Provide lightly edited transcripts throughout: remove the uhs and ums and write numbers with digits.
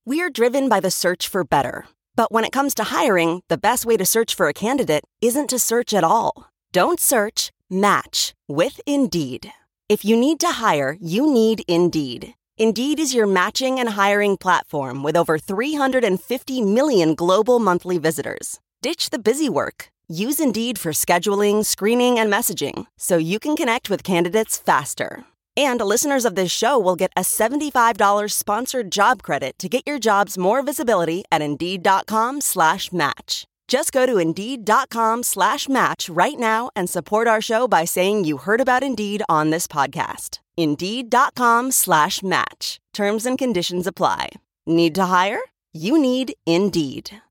We're driven by the search for better. But when it comes to hiring, the best way to search for a candidate isn't to search at all. Don't search, match with Indeed. If you need to hire, you need Indeed. Indeed is your matching and hiring platform with over 350 million global monthly visitors. Ditch the busy work. Use Indeed for scheduling, screening, and messaging so you can connect with candidates faster. And listeners of this show will get a $75 sponsored job credit to get your jobs more visibility at Indeed.com/match. Just go to Indeed.com/match right now and support our show by saying you heard about Indeed on this podcast. Indeed.com/match. Terms and conditions apply. Need to hire? You need Indeed.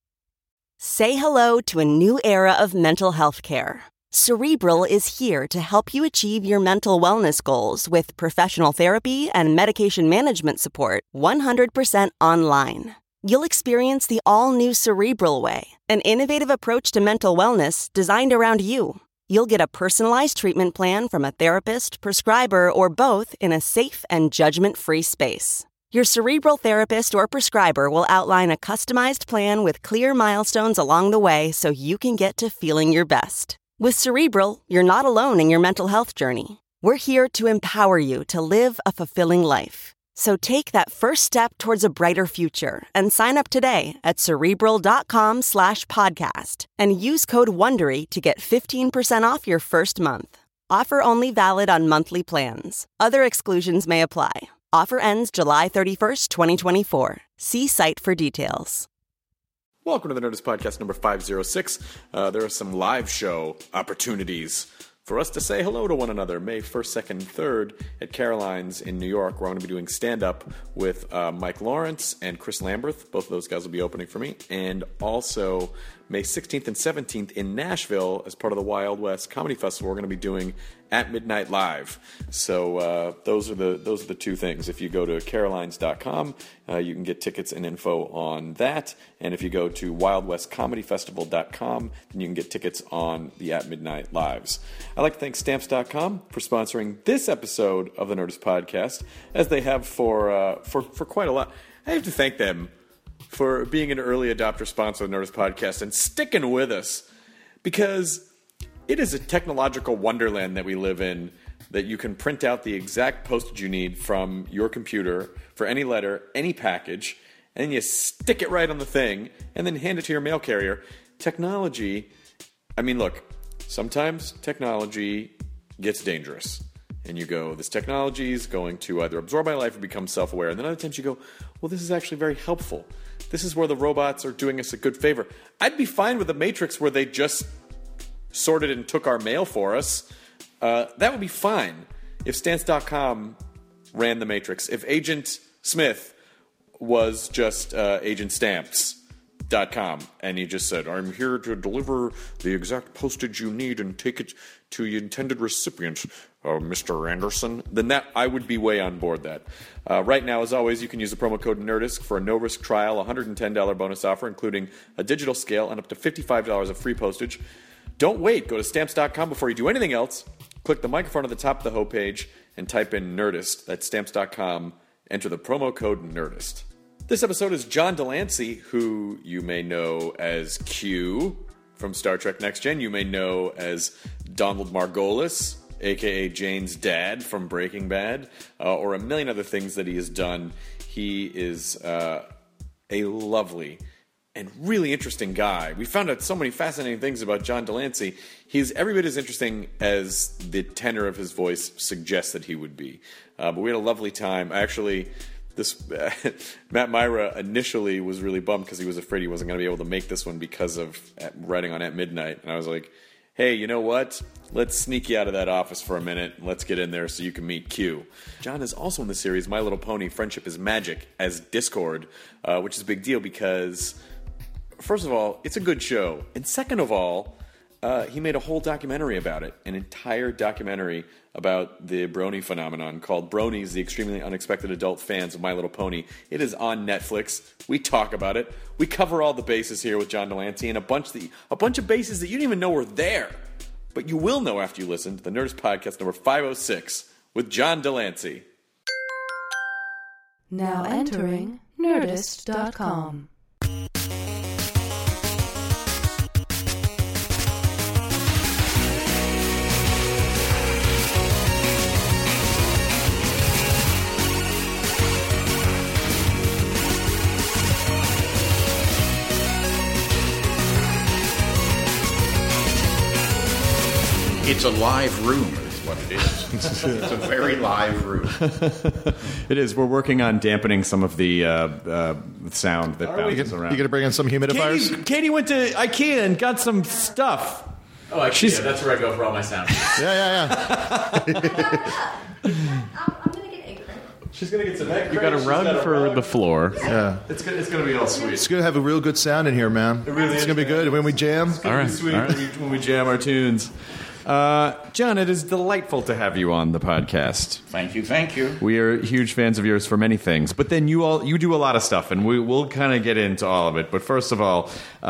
Say hello to a new era of mental health care. Cerebral is here to help you achieve your mental wellness goals with professional therapy and medication management support 100% online. You'll experience the all-new Cerebral Way, an innovative approach to mental wellness designed around you. You'll get a personalized treatment plan from a therapist, prescriber, or both in a safe and judgment-free space. Your Cerebral therapist or prescriber will outline a customized plan with clear milestones along the way so you can get to feeling your best. With Cerebral, you're not alone in your mental health journey. We're here to empower you to live a fulfilling life. So take that first step towards a brighter future and sign up today at Cerebral.com/podcast and use code WONDERY to get 15% off your first month. Offer only valid on monthly plans. Other exclusions may apply. Offer ends July 31st, 2024. See site for details. Welcome to the Nerdist Podcast number 506. There are some live show opportunities for us to say hello to one another. May 1st, 2nd, 3rd at Caroline's in New York, where I'm going to be doing stand-up with Mike Lawrence and Chris Lamberth. Both of those guys will be opening for me. And also May 16th and 17th in Nashville as part of the Wild West Comedy Festival. We're going to be doing At Midnight Live. So those are the two things. If you go to carolines.com, you can get tickets and info on that. And if you go to wildwestcomedyfestival.com, then you can get tickets on the At Midnight Lives. I'd like to thank Stamps.com for sponsoring this episode of the Nerdist Podcast, as they have for quite a lot. I have to thank them for being an early adopter sponsor of the Nerdist Podcast and sticking with us, because it is a technological wonderland that we live in, that you can print out the exact postage you need from your computer for any letter, any package, and then you stick it right on the thing and then hand it to your mail carrier. Technology, I mean, look, sometimes technology gets dangerous. And you go, this technology is going to either absorb my life or become self-aware. And then other times you go, well, this is actually very helpful. This is where the robots are doing us a good favor. I'd be fine with the Matrix where they just sorted and took our mail for us. That would be fine if Stamps.com ran the Matrix. If Agent Smith was just Agent Stamps.com and he just said, I'm here to deliver the exact postage you need and take it to your intended recipient, Mr. Anderson, then that I would be way on board that. Right now, as always, you can use the promo code NERDISC for a no-risk trial, $110 bonus offer, including a digital scale and up to $55 of free postage. Don't wait. Go to Stamps.com before you do anything else. Click the microphone at the top of the homepage and type in NERDIST. That's Stamps.com. Enter the promo code NERDIST. This episode is John Delancey, who you may know as Q from Star Trek Next Gen. You may know as Donald Margolis, a.k.a. Jane's dad from Breaking Bad, or a million other things that he has done. He is a lovely and really interesting guy. We found out so many fascinating things about John Delancey. He's every bit as interesting as the tenor of his voice suggests that he would be. But we had a lovely time. Actually, Matt Myra initially was really bummed because he was afraid he wasn't going to be able to make this one because of writing on At Midnight. And I was like, hey, you know what? Let's sneak you out of that office for a minute. Let's get in there so you can meet Q. John is also in the series My Little Pony, Friendship is Magic as Discord, which is a big deal because, first of all, it's a good show. And second of all, he made a whole documentary about it, an entire documentary about the Brony phenomenon called Bronies, the Extremely Unexpected Adult Fans of My Little Pony. It is on Netflix. We talk about it. We cover all the bases here with John Delancey and a bunch of bases that you didn't even know were there. But you will know after you listen to the Nerdist Podcast number 506 with John Delancey. Now entering Nerdist.com. It's a live room, is what it is. It's a very live room. It is. We're working on dampening some of the sound that bounces around. You going to bring in some humidifiers? Katie went to IKEA and got some stuff. Oh, IKEA. That's where I go for all my sound. Yeah. I'm gonna get egg cream. She's going to get some egg You got a rug for the floor. Yeah. It's going to be all sweet. It's going to have a real good sound in here, man. It really it's is, going to be man. good when we jam. It's going to be sweet when we jam our tunes. John, it is delightful to have you on the podcast. Thank you. We are huge fans of yours for many things, but then you do a lot of stuff, and we'll kind of get into all of it. But first of all,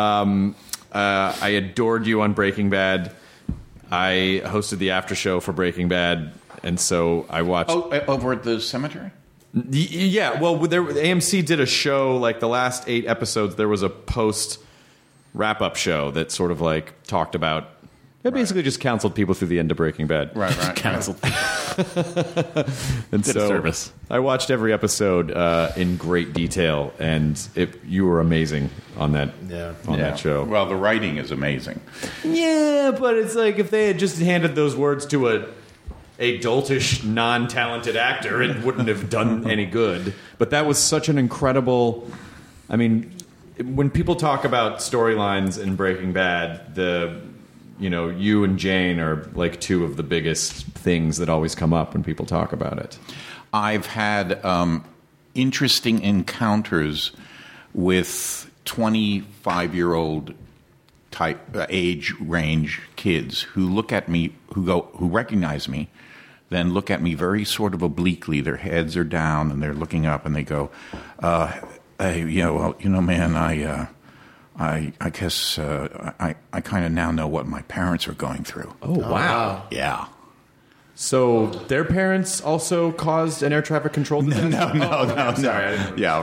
I adored you on Breaking Bad. I hosted the after show for Breaking Bad, and so I watched. Oh, over at the cemetery? Yeah, well, AMC did a show, like the last 8 episodes, there was a post wrap-up show that sort of like talked about. It basically just counseled people through the end of Breaking Bad. Right. Counseled. And Did so a service. I watched every episode in great detail, and you were amazing on that that show. Well, the writing is amazing. Yeah, but it's like if they had just handed those words to a doltish, non-talented actor, it wouldn't have done any good. But that was such an incredible... I mean, when people talk about storylines in Breaking Bad, you and Jane are like 2 of the biggest things that always come up when people talk about it. I've had interesting encounters with 25-year-old type age range kids who look at me, who recognize me, then look at me very sort of obliquely. Their heads are down and they're looking up and they go, man, I guess I kind of now know what my parents are going through. Oh, wow. Yeah. So their parents also caused an air traffic control disaster? No. Sorry, I didn't... Yeah,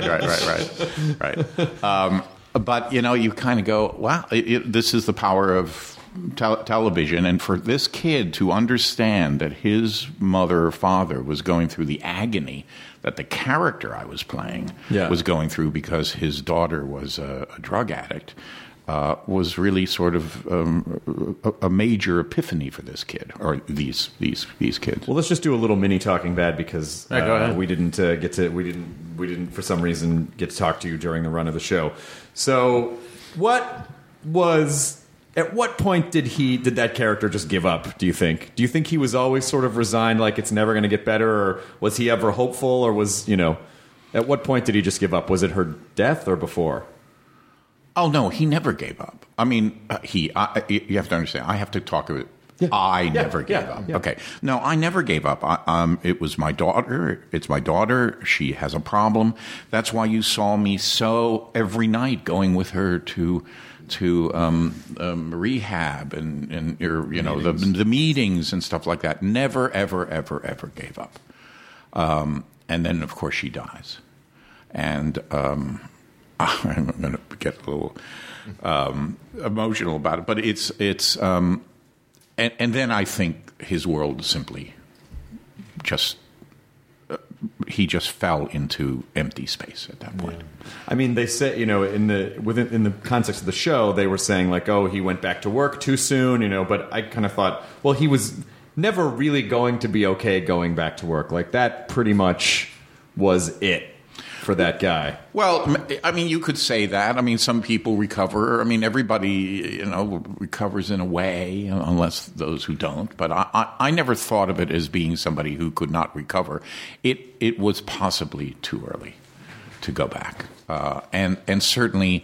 right. But, you kind of go, wow, this is the power of television. And for this kid to understand that his mother or father was going through the agony that the character I was playing was going through because his daughter was a drug addict was really sort of a major epiphany for this kid, or these kids. Well, let's just do a little mini Talking Bad because go ahead. we didn't for some reason get to talk to you during the run of the show. So, at what point did that character just give up, do you think? Do you think he was always sort of resigned, like it's never going to get better, or was he ever hopeful, or was, at what point did he just give up? Was it her death or before? Oh, no, he never gave up. I mean, you have to understand, I have to talk about it. Yeah. I never gave up. Yeah. Okay. No, I never gave up. It was my daughter. It's my daughter. She has a problem. That's why you saw me every night going with her to rehab and the meetings and stuff like that. Never, ever, ever, ever gave up. And then, of course, she dies. And I'm going to get a little emotional about it, but it's and then I think his world simply just he just fell into empty space at that point. Yeah. I mean, they say, in the context of the show, they were saying like, oh, he went back to work too soon, but I kind of thought, well, he was never really going to be okay going back to work. Like that pretty much was it for that guy. Well, I mean, you could say that. I mean, some people recover. I mean, everybody, recovers in a way, unless those who don't. But I never thought of it as being somebody who could not recover. It was possibly too early to go back. And certainly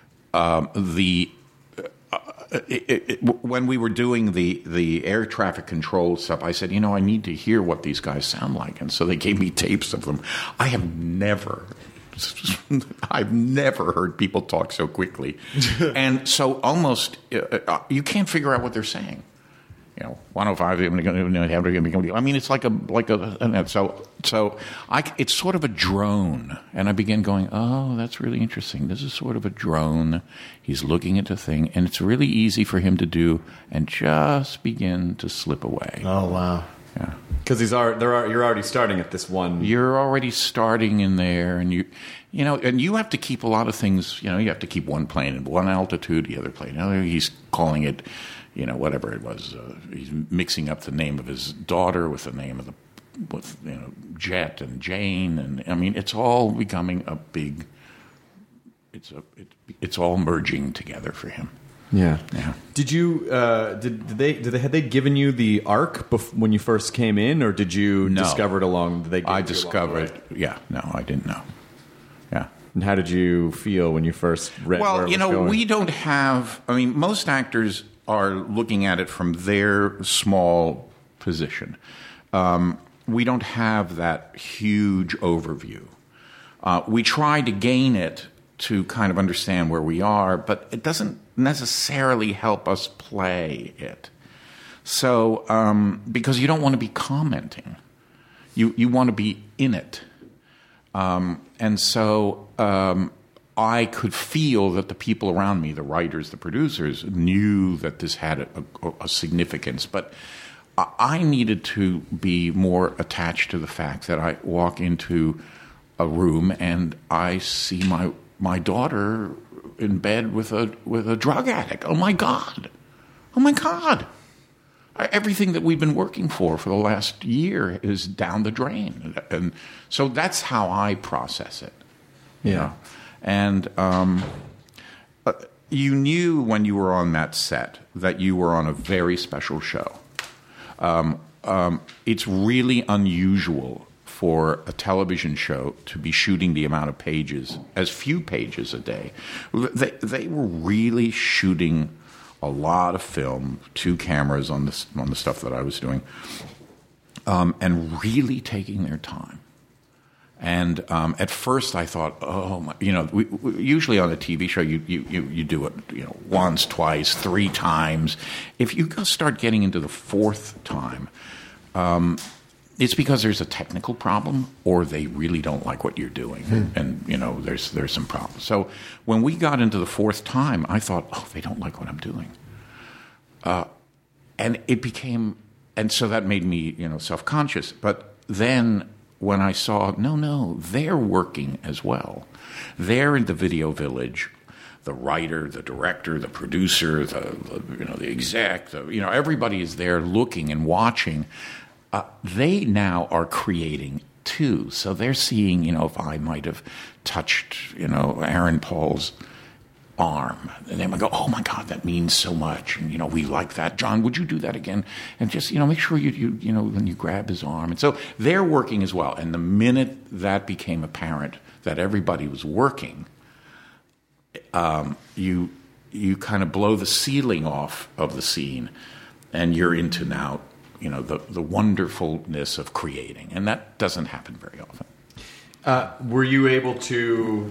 when we were doing the air traffic control stuff, I said, I need to hear what these guys sound like. And so they gave me tapes of them. I've never heard people talk so quickly. And so almost you can't figure out what they're saying. 105. I mean, it's like a so it's sort of a drone, and I begin going, oh, that's really interesting. This is sort of a drone. He's looking at a thing, and it's really easy for him to do, and just begin to slip away. Oh, wow. Yeah, because you're already starting at this one. You're already starting in there, and and you have to keep a lot of things. You have to keep one plane at one altitude, the other plane. He's calling it, whatever it was. He's mixing up the name of his daughter with the name of Jet and Jane, and I mean, it's all becoming a big. It's all merging together for him. Yeah. Yeah. Did you had they given you the arc when you first came in, or did you discover it along? I discovered. Yeah. No, I didn't know. Yeah. And how did you feel when you first read? Well, where it was going? we don't have. I mean, most actors are looking at it from their small position. We don't have that huge overview. We try to gain it to kind of understand where we are, but it doesn't necessarily help us play it. So, because you don't want to be commenting, you want to be in it, and so I could feel that the people around me, the writers, the producers, knew that this had a significance, but I needed to be more attached to the fact that I walk into a room and I see my daughter in bed with a drug addict. Oh my God! Everything that we've been working for the last year is down the drain, and so that's how I process it. Yeah, and you knew when you were on that set that you were on a very special show. It's really unusual for a television show to be shooting the amount of pages, as few pages a day. They were really shooting a lot of film, 2 cameras on the stuff that I was doing, and really taking their time. And at first I thought, oh my, we usually on a TV show you do it once, twice, 3 times. If you start getting into the 4th time, it's because there's a technical problem, or they really don't like what you're doing, and there's some problems. So when we got into the 4th time, I thought, oh, they don't like what I'm doing, and it became, and so that made me self-conscious. But then when I saw, no, they're working as well. They're in the video village. The writer, the director, the producer, the exec, everybody is there looking and watching. They now are creating too, so they're seeing, if I might have touched, Aaron Paul's arm, and they might go, "Oh my God, that means so much," and we like that. John, would you do that again? And just make sure you when you grab his arm, and so they're working as well. And the minute that became apparent that everybody was working, you kind of blow the ceiling off of the scene, and you're into now. The wonderfulness of creating, and that doesn't happen very often. Were you able to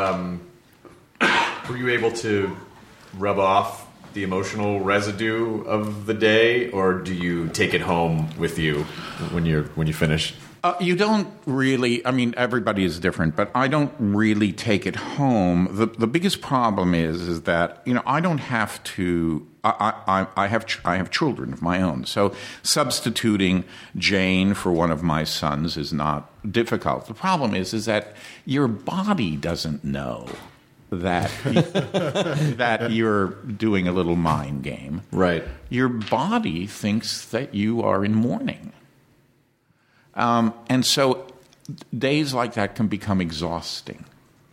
rub off the emotional residue of the day, or do you take it home with you when you finish? You don't really. I mean, everybody is different, but I don't really take it home. The biggest problem is that I don't have to. I have children of my own, so substituting Jane for one of my sons is not difficult. The problem is that your body doesn't know that that you're doing a little mind game. Right. Your body thinks that you are in mourning. And so days like that can become exhausting.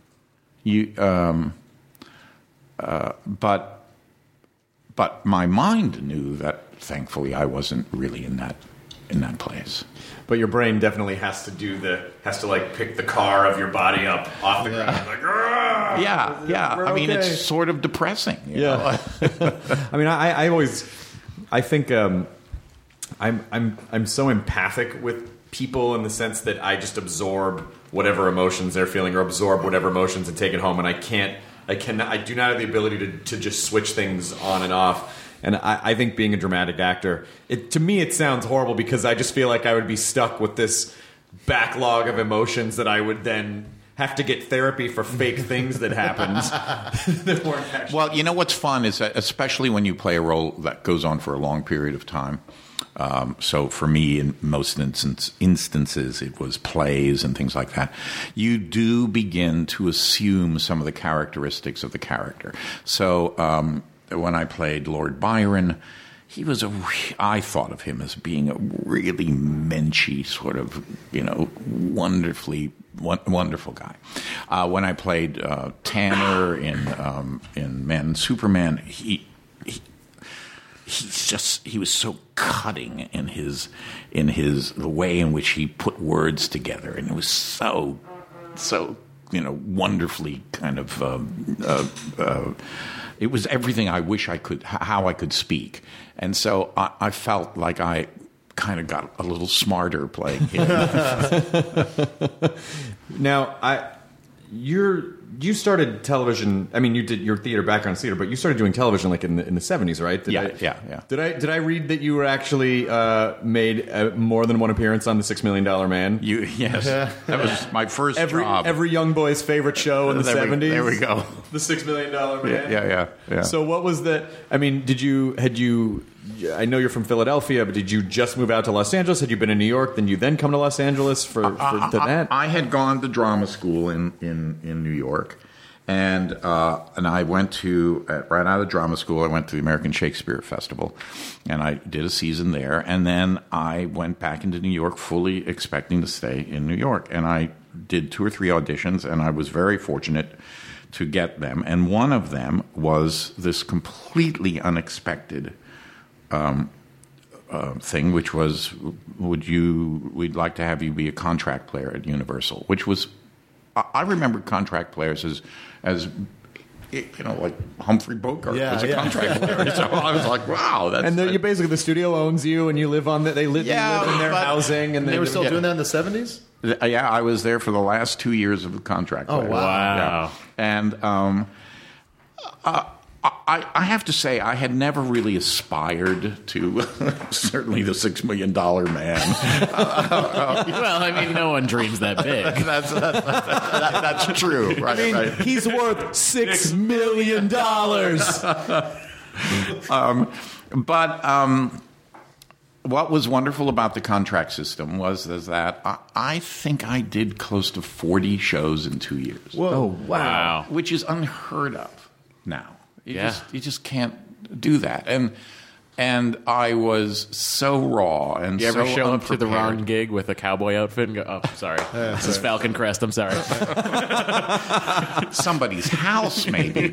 But my mind knew that, thankfully, I wasn't really in that place. But your brain definitely has to pick the car of your body up off the ground. Like, yeah. I mean, okay. It's sort of depressing. You know? I mean, I think I'm so empathic with people in the sense that I just absorb whatever emotions they're feeling, or absorb whatever emotions and take it home, and I do not have the ability to just switch things on and off. And I think being a dramatic actor, to me it sounds horrible because I just feel like I would be stuck with this backlog of emotions that I would then have to get therapy for fake things that happened. that weren't actually. Well, you know what's fun is that especially when you play a role that goes on for a long period of time. So for me, in most instances, it was plays and things like that. You do begin to assume some of the characteristics of the character. So when I played Lord Byron, he was I thought of him as being a really menschy sort of, wonderful guy. When I played Tanner in Man and Superman, he was so cutting in the way in which he put words together, and it was so wonderfully kind of. It was everything I wish I could, how I could speak. And so I felt like I kind of got a little smarter playing him. Now, you started television. I mean, you did your theater background theater, but you started doing television like in the 70s, right? Yeah. Did I read that you were actually made more than one appearance on The $6 Million Man? Yes, that was my first job. Every young boy's favorite show in the 70s. There we go. The $6 Million Man. Yeah. So what was the? I mean, I know you're from Philadelphia, but did you just move out to Los Angeles? Had you been in New York? Then you come to Los Angeles for that? I had gone to drama school in New York, and I went to right out of drama school. I went to the American Shakespeare Festival, and I did a season there. And then I went back into New York, fully expecting to stay in New York. And I did 2 or 3 auditions, and I was very fortunate to get them. And one of them was this completely unexpected thing, which was, we'd like to have you be a contract player at Universal, which was, I remember contract players as like Humphrey Bogart was a contract player. So I was like, wow. You basically, the studio owns you, and you live on you live in their housing. And they were still doing that in the 70s? Yeah, I was there for the last 2 years of the contract. Oh, wow. Yeah. And I have to say, I had never really aspired to certainly the $6 Million Man. Well, I mean, no one dreams that big. That's true. Right, I mean, right. he's worth $6 million. What was wonderful about the contract system was that I think I did close to 40 shows in 2 years. Whoa! Oh, wow. Which is unheard of now. You just can't do that. And I was so raw and you ever so show unprepared. up to the wrong gig with a cowboy outfit and go, oh, sorry, this is Falcon Crest, I'm sorry. Somebody's house, maybe.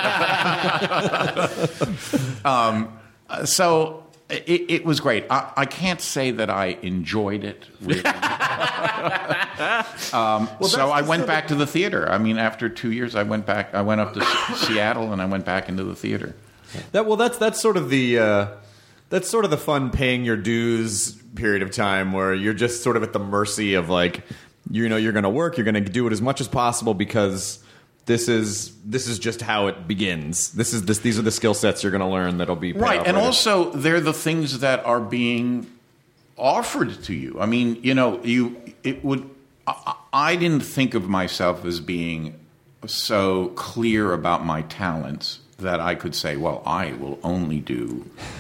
So it was great. I can't say that I enjoyed it, really. So I went back to the theater. I mean, after 2 years, I went back. I went up to Seattle, and I went back into the theater. That's sort of the fun paying your dues period of time where you're just sort of at the mercy of you're going to work, you're going to do it as much as possible because this is just how it begins. These are the skill sets you're going to learn that'll be paid right. off And later. also they're the things that are being offered to you. I mean, I didn't think of myself as being so clear about my talents that I could say, well, I will only do,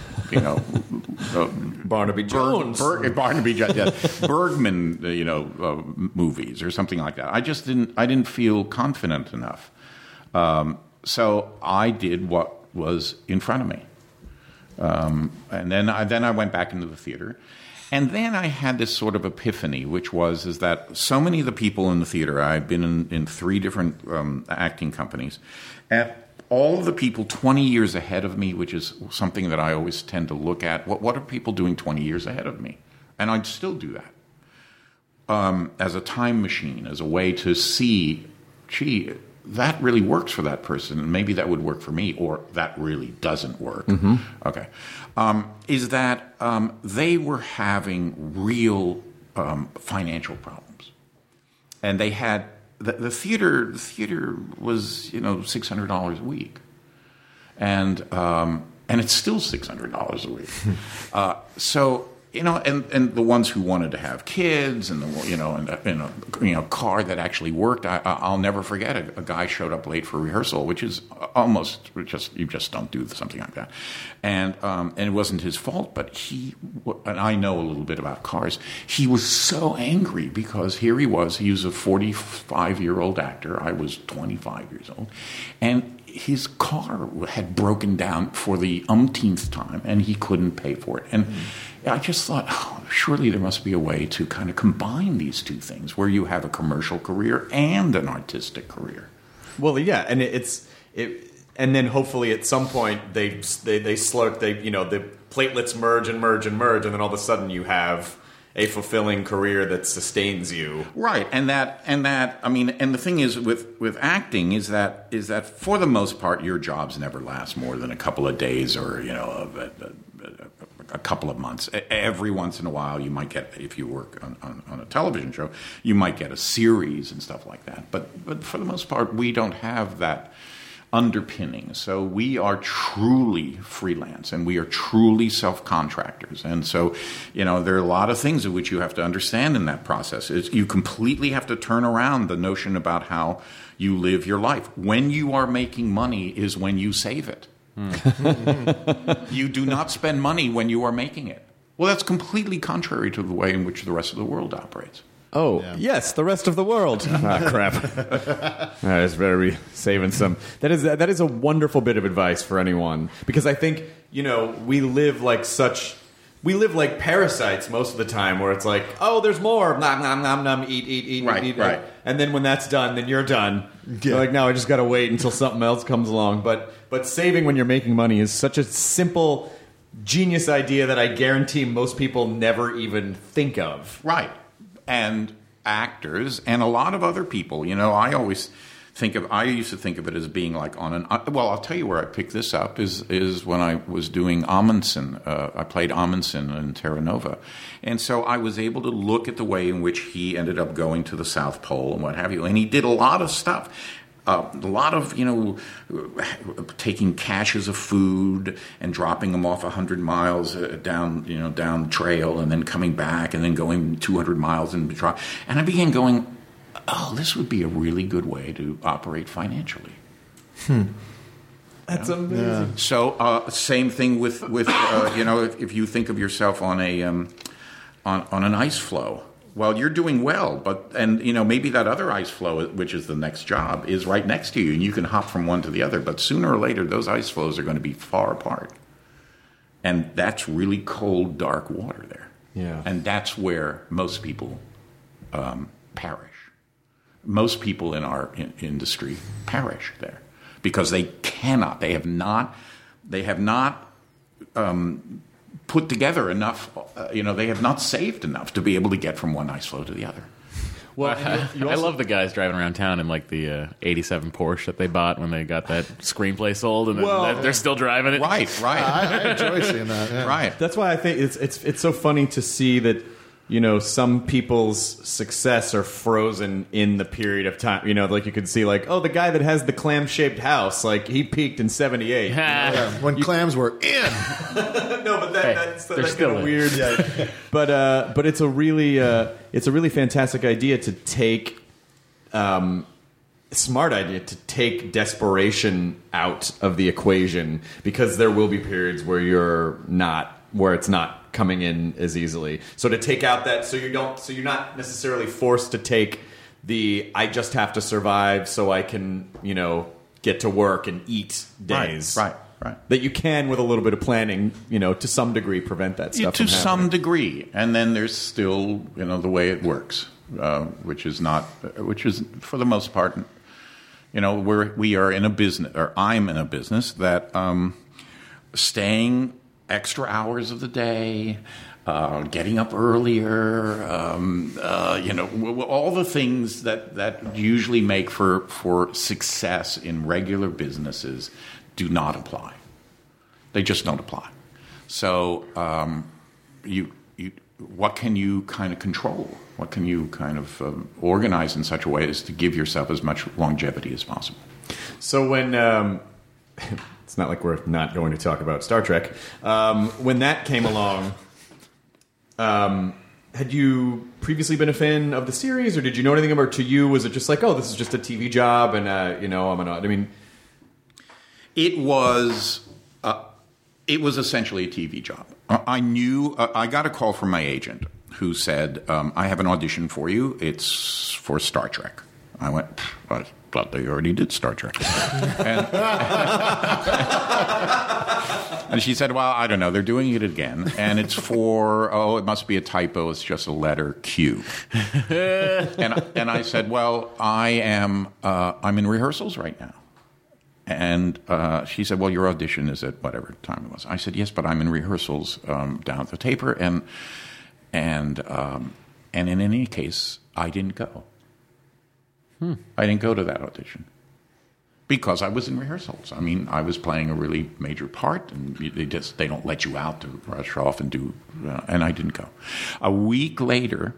Barnaby Jones, Barnaby Jones, Bergman, movies or something like that. I didn't feel confident enough. So I did what was in front of me. And then I went back into the theater. And then I had this sort of epiphany, which is that so many of the people in the theater, I've been in 3 different acting companies, and all of the people 20 years ahead of me, which is something that I always tend to look at. What are people doing 20 years ahead of me? And I'd still do that as a time machine, as a way to see, gee, that really works for that person, and maybe that would work for me, or that really doesn't work. Mm-hmm. Okay. Is that they were having real financial problems. And they had the theater was $600 a week, and and it's still $600 a week. So. And the ones who wanted to have kids, and a car that actually worked. I'll never forget a guy showed up late for rehearsal, which is almost you just don't do something like that, and it wasn't his fault. But and I know a little bit about cars. He was so angry because here he was. He was a 45-year-old actor. I was 25 years old, and his car had broken down for the umpteenth time, and he couldn't pay for it. And I just thought, surely there must be a way to kind of combine these two things, where you have a commercial career and an artistic career. Well, yeah, and and then hopefully at some point the platelets merge, and then all of a sudden you have a fulfilling career that sustains you. Right, and the thing is with acting is that for the most part your jobs never last more than a couple of days or a couple of months. Every once in a while you might get, if you work on a television show, you might get a series and stuff like that. But for the most part we don't have that underpinning. So we are truly freelance and we are truly self-contractors. And so, there are a lot of things in which you have to understand in that process. You completely have to turn around the notion about how you live your life. When you are making money is when you save it. You do not spend money when you are making it. Well, that's completely contrary to the way in which the rest of the world operates. Oh, yes, the rest of the world. Crap. That is very saving some. That is a wonderful bit of advice for anyone. Because I think, we live like parasites most of the time, where it's like, oh, there's more. Nom, nom, nom, nom, eat. Right. And then when that's done, then you're done. Yeah. You're like, no, I just got to wait until something else comes along. But saving when you're making money is such a simple, genius idea that I guarantee most people never even think of. Right. And actors and a lot of other people, I used to think of it as being like I'll tell you where I picked this up is when I was doing Amundsen. I played Amundsen in Terra Nova. And so I was able to look at the way in which he ended up going to the South Pole and what have you. And he did a lot of stuff. A lot of, taking caches of food and dropping them off 100 miles down trail and then coming back and then going 200 miles and I began going, oh, this would be a really good way to operate financially. That's amazing. Yeah. So same thing with if you think of yourself on an ice floe. Well, you're doing well, and maybe that other ice floe, which is the next job, is right next to you, and you can hop from one to the other. But sooner or later, those ice floes are going to be far apart, and that's really cold, dark water there. Yeah, and that's where most people perish. Most people in our industry perish there because they cannot. They have not put together enough, they have not saved enough to be able to get from one ice floe to the other. Well, I love the guys driving around town in like the '87 Porsche that they bought when they got that screenplay sold, and they're still driving it. Right. I enjoy seeing that. Yeah. Right. That's why I think it's so funny to see that some people's success are frozen in the period of time. Like you could see, like, oh, the guy that has the clam-shaped house, like he peaked in '78. When clams were in. No, but that's still kind of weird. Yeah. But it's a really fantastic idea to take. Smart idea to take desperation out of the equation, because there will be periods where it's not coming in as easily. So to take out that, so you're not necessarily forced to take the I just have to survive so I can get to work and eat days. Right. That you can, with a little bit of planning, to some degree, prevent that stuff. To some degree, and then there's still the way it works, which is for the most part, we are in a business, or I'm in a business that staying extra hours of the day, getting up earlier, all the things that usually make for success in regular businesses do not apply. They just don't apply. So what can you kind of control? What can you kind of organize in such a way as to give yourself as much longevity as possible? So when It's not like we're not going to talk about Star Trek. When that came along, had you previously been a fan of the series, or did you know anything about it? To you, was it just like, oh, this is just a TV job, and It was essentially a TV job. I knew. I got a call from my agent who said, "I have an audition for you. It's for Star Trek." I went, "I thought they already did Star Trek." And she said, "Well, I don't know. They're doing it again, and it's for it must be a typo. It's just a letter Q." and I said, "Well, I'm in rehearsals right now." And she said, "Well, your audition is at whatever time it was." I said, "Yes, but I'm in rehearsals down at the Taper, and in any case, I didn't go. I didn't go to that audition because I was in rehearsals. I mean, I was playing a really major part, and they don't let you out to rush off and do, and I didn't go. A week later."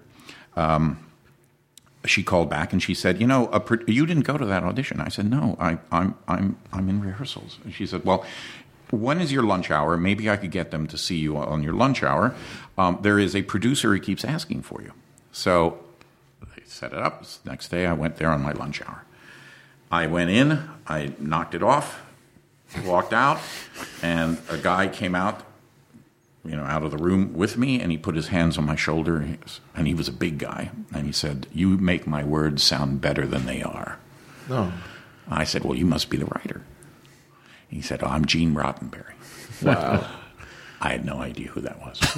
She called back and she said, "You didn't go to that audition." I said, "No, I'm in rehearsals." And she said, "Well, when is your lunch hour? Maybe I could get them to see you on your lunch hour. There is a producer who keeps asking for you." So they set it up. Next day, I went there on my lunch hour. I went in, I knocked it off, walked out, and a guy came out of the room with me, and he put his hands on my shoulder, and he was a big guy, and he said, "You make my words sound better than they are." No. I said, "Well, you must be the writer." He said, "Oh, I'm Gene Roddenberry." Wow. I had no idea who that was.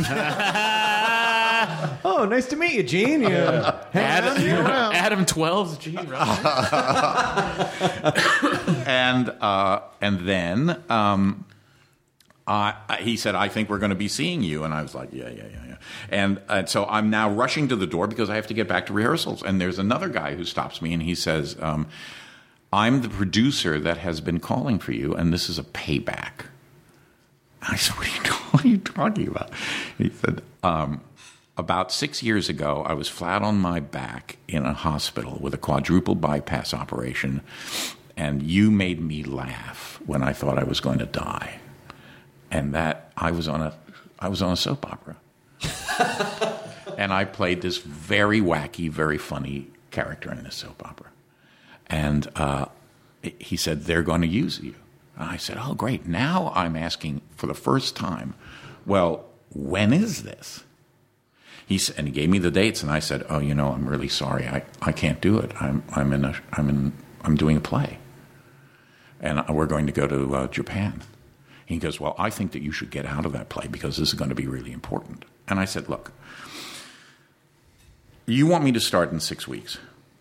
Oh, nice to meet you, Gene. Adam 12's Gene Roddenberry. And then he said, "I think we're going to be seeing you." And I was like, yeah. And so I'm now rushing to the door because I have to get back to rehearsals. And there's another guy who stops me and he says, "I'm the producer that has been calling for you, and this is a payback." I said, what are you talking about? He said, "About 6 years ago, I was flat on my back in a hospital with a quadruple bypass operation, and you made me laugh when I thought I was going to die. And that I was on a soap opera." And I played this very wacky, very funny character in this soap opera. And he said, "They're going to use you." And I said, "Oh, great. Now I'm asking for the first time, well, when is this?" And he gave me the dates, and I said, "Oh, I'm really sorry. I can't do it. I'm doing a play. And we're going to go to Japan." He goes, "Well, I think that you should get out of that play because this is going to be really important." And I said, "Look, you want me to start in 6 weeks.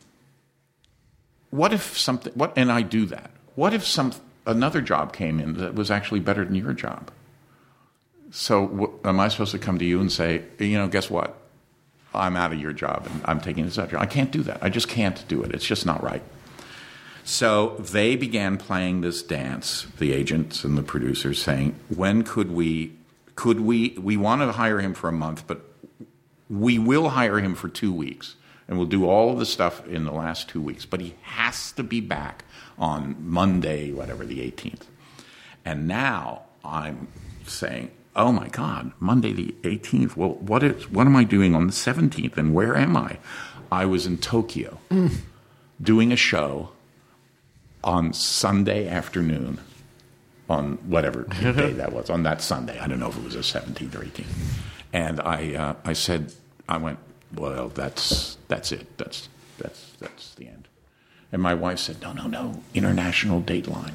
What if and I do that. What if another job came in that was actually better than your job? So am I supposed to come to you and say, guess what? I'm out of your job and I'm taking this other job." I can't do that. I just can't do it. It's just not right. So they began playing this dance, the agents and the producers, saying, "When could we want to hire him for a month, but we will hire him for 2 weeks, and we'll do all of the stuff in the last 2 weeks, but he has to be back on Monday, whatever, the 18th. And now I'm saying, oh my God, Monday the 18th, well, what am I doing on the 17th, and where am I? I was in Tokyo doing a show on Sunday afternoon, on whatever day that was, on that Sunday. I don't know if it was the 17th or 18th. And I went, well, that's it. That's the end. And my wife said, no, international dateline.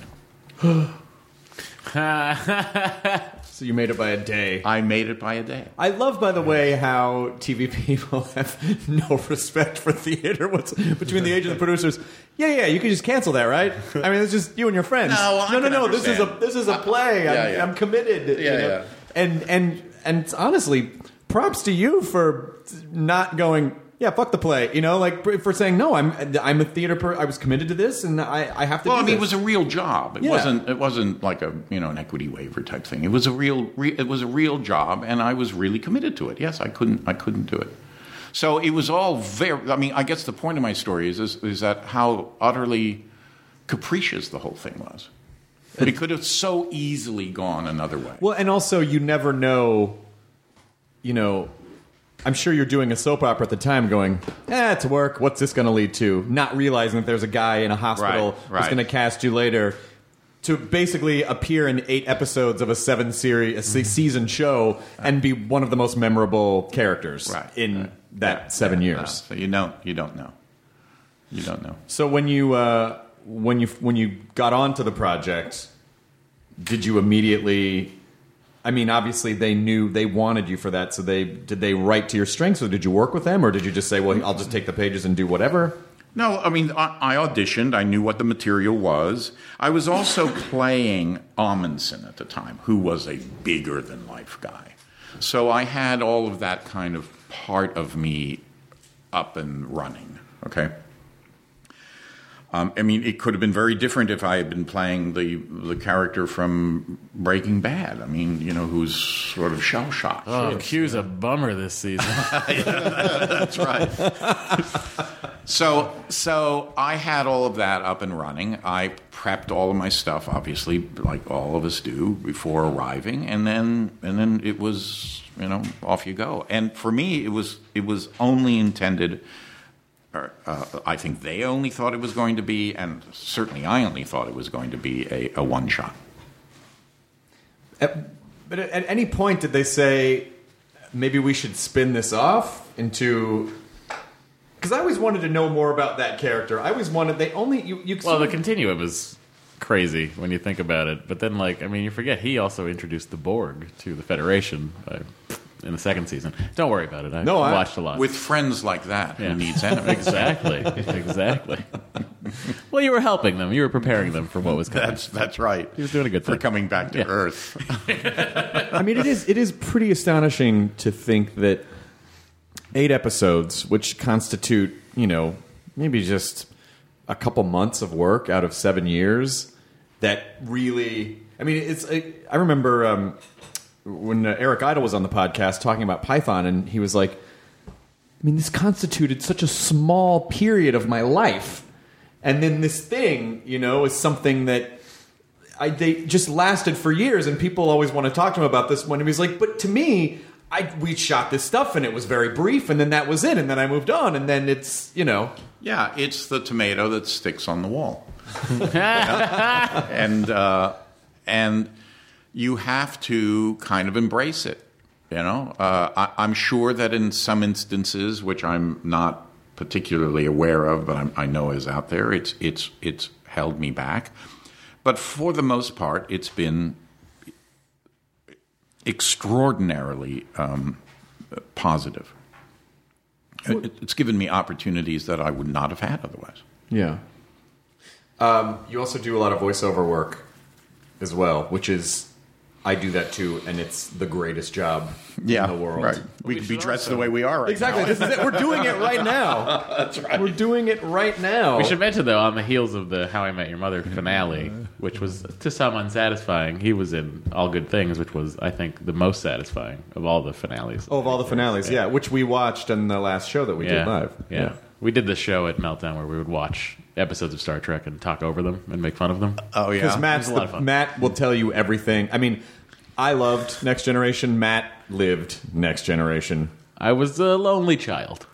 So you made it by a day. I made it by a day. I love, by the way, how TV people have no respect for theater. What's between the agent and the producers? Yeah, you can just cancel that, right? I mean, it's just you and your friends. No. This is a play. I'm committed. Yeah. And honestly, props to you for not going, yeah, fuck the play. For saying, no, I'm a theater I was committed to this, and I have to. Well, it was a real job. It wasn't like an equity waiver type thing. It was a real job, and I was really committed to it. Yes, I couldn't do it. So it was all very. I mean, I guess the point of my story is that how utterly capricious the whole thing was. It could have so easily gone another way. Well, and also you never know, I'm sure you're doing a soap opera at the time going, it's work, what's this going to lead to? Not realizing that there's a guy in a hospital who's going to cast you later to basically appear in 8 episodes of a 7-season show and be one of the most memorable characters in that 7 years. So you don't know. You don't know. So when you got onto the project, did you immediately? I mean, obviously they knew they wanted you for that. So did they write to your strengths, or did you work with them, or did you just say, "Well, I'll just take the pages and do whatever"? No, I mean, I auditioned. I knew what the material was. I was also playing Amundsen at the time, who was a bigger-than-life guy. So I had all of that kind of part of me up and running, okay? I mean, it could have been very different if I had been playing the character from Breaking Bad. I mean, who's sort of shell-shocked. Oh, Q's a bummer this season. That's right. So I had all of that up and running. I prepped all of my stuff, obviously, like all of us do, before arriving, and then it was, off you go. And for me, it was only intended. I think they only thought it was going to be, and certainly I only thought it was going to be a one-shot. But at any point, did they say, maybe we should spin this off into... Because I always wanted to know more about that character. I always wanted... the Continuum is crazy when you think about it. But then, you forget he also introduced the Borg to the Federation in the second season. Don't worry about it. I watched a lot. With friends like that, who needs enemies. Exactly. Well, you were helping them. You were preparing them for what was coming. That's right. He was doing a good thing. For coming back to Earth. I mean, it is pretty astonishing to think that 8 episodes, which constitute, maybe just a couple months of work out of 7 years, that really... I mean, I remember... when Eric Idle was on the podcast talking about Python, and he was like, I mean, this constituted such a small period of my life. And then this thing, is something that they just lasted for years, and people always want to talk to him about this one. And he was like, but to me, we shot this stuff, and it was very brief, and then that was it, and then I moved on, and then it's, Yeah, it's the tomato that sticks on the wall. And you have to kind of embrace it, I'm sure that in some instances, which I'm not particularly aware of, but I know is out there, it's held me back. But for the most part, it's been extraordinarily positive. It's given me opportunities that I would not have had otherwise. Yeah. You also do a lot of voiceover work as well, which is... I do that too, and it's the greatest job in the world. Right. We could be dressed the way we are right now. This is it. We're doing it right now. That's right. We're doing it right now. We should mention, though, on the heels of the How I Met Your Mother finale, which was to some unsatisfying, he was in All Good Things, which was, I think, the most satisfying of all the finales. Oh, of all the finales, yeah. Which we watched in the last show that we did live. Yeah. We did this show at Meltdown where we would watch episodes of Star Trek and talk over them and make fun of them. Oh, yeah. Because Matt will tell you everything. I mean, I loved Next Generation. Matt lived Next Generation. I was a lonely child.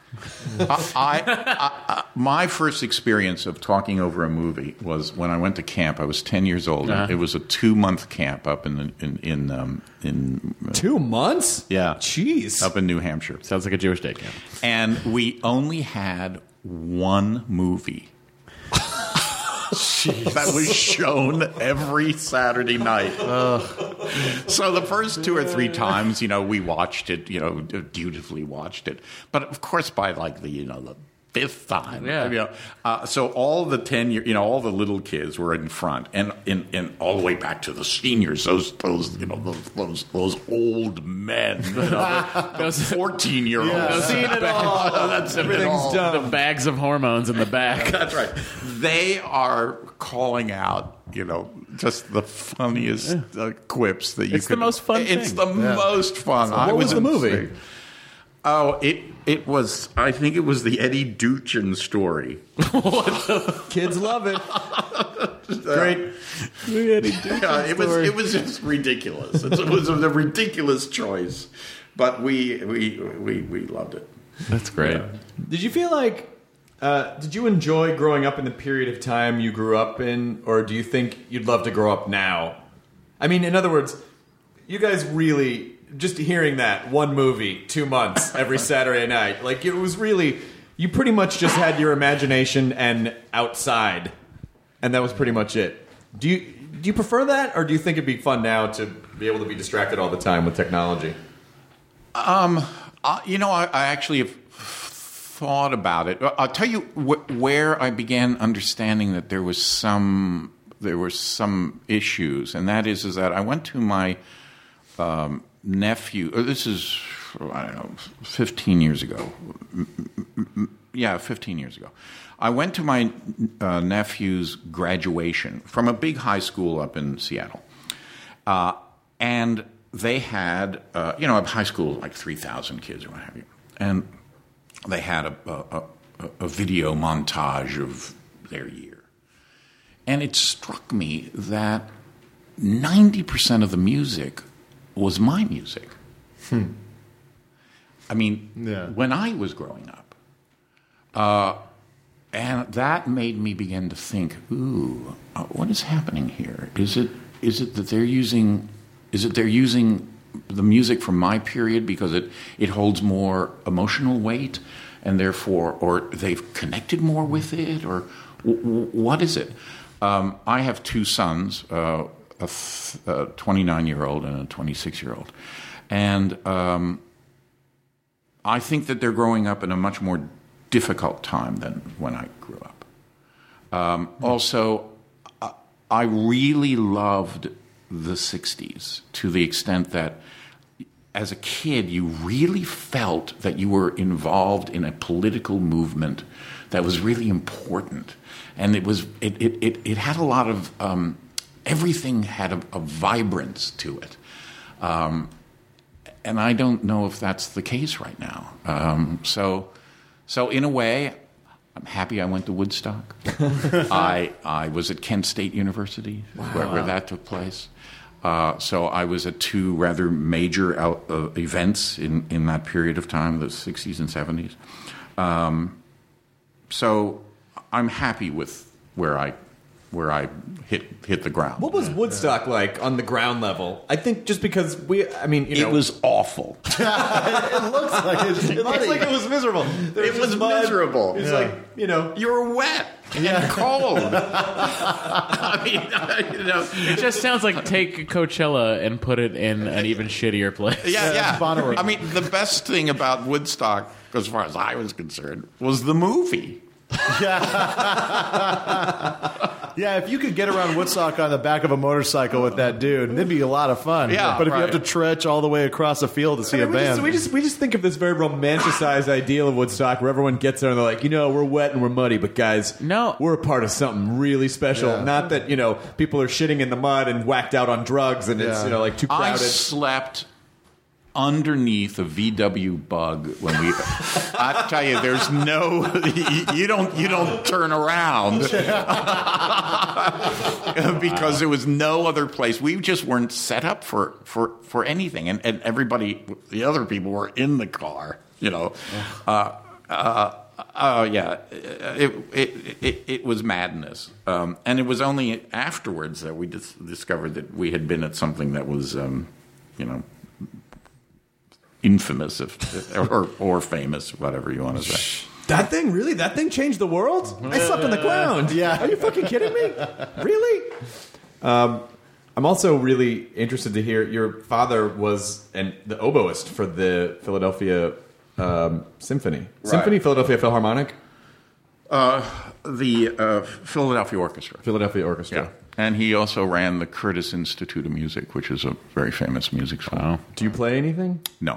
My first experience of talking over a movie was when I went to camp. I was 10 years old. It was a 2-month camp up in 2 months? Yeah. Jeez. Up in New Hampshire. Sounds like a Jewish day camp. And we only had one movie that was shown every Saturday night. So the first 2 or 3 times, we watched it, dutifully watched it. But of course, by the 5th time, so all the 10-year, all the little kids were in front, and all the way back to the seniors, those old men, those 14-year-olds. I've seen it all. That's everything's done. The bags of hormones in the back. That's right. They are calling out, just the funniest quips that you could. It's the most fun thing. It's the most fun. So what was the movie? Oh, it was. I think it was the Eddie Duchin story. Kids love it. Great. Yeah, it was just ridiculous. It was a ridiculous choice, but we loved it. That's great. Did you feel like? Did you enjoy growing up in the period of time you grew up in, or do you think you'd love to grow up now? I mean, in other words, you guys really just hearing that one movie 2 months every Saturday night, like it was really. You pretty much just had your imagination and outside, and that was pretty much it. Do you prefer that, or do you think it'd be fun now to be able to be distracted all the time with technology? I actually have thought about it. I'll tell you where I began understanding that there were some issues, and that is that I went to my nephew. This is, I don't know, 15 years ago. Yeah, 15 years ago. I went to my nephew's graduation from a big high school up in Seattle. And they had, a high school, like 3,000 kids or what have you. And they had a video montage of their year. And it struck me that 90% of the music was my music. I mean, when I was growing up. And that made me begin to think, what is happening here? Is it that they're using the music from my period because it holds more emotional weight, and therefore, or they've connected more with it, or what is it? I have two sons, a 29-year-old and a 26-year-old, and I think that they're growing up in a much more difficult time than when I grew up. Also, I really loved the 60s to the extent that as a kid, you really felt that you were involved in a political movement that was really important. And it had a lot of, everything had a vibrance to it. And I don't know if that's the case right now. So in a way, I'm happy I went to Woodstock. I was at Kent State University, where that took place. So I was at two rather major events in that period of time, the 60s and 70s. So I'm happy with where I hit the ground. What was Woodstock like on the ground level? I think just because it was awful. It looks like it was miserable. It was miserable. It's like, you're wet and cold. I mean, it just sounds like take Coachella and put it in an even shittier place. Yeah. I mean, the best thing about Woodstock, as far as I was concerned, was the movie. Yeah, if you could get around Woodstock on the back of a motorcycle with that dude, it'd be a lot of fun. Yeah, but if you have to trudge all the way across a field to see a band, we just think of this very romanticized ideal of Woodstock, where everyone gets there and they're like, we're wet and we're muddy, but guys, no, we're a part of something really special. Yeah. Not that people are shitting in the mud and whacked out on drugs and it's like too crowded. I slept underneath a VW Bug when we. I tell you, there's no. You don't turn around because there was no other place. We just weren't set up for anything, and everybody, the other people were in the car. It was madness, and it was only afterwards that we discovered that we had been at something that was, infamous, or famous, whatever you want to say. That thing changed the world? I slept on the ground. Yeah. Are you fucking kidding me? Really? I'm also really interested to hear your father was the oboist for the Philadelphia Symphony. Right. Symphony, Philadelphia Philharmonic? The Philadelphia Orchestra. Philadelphia Orchestra. Yeah. And he also ran the Curtis Institute of Music, which is a very famous music school. Wow. Do you play anything? No.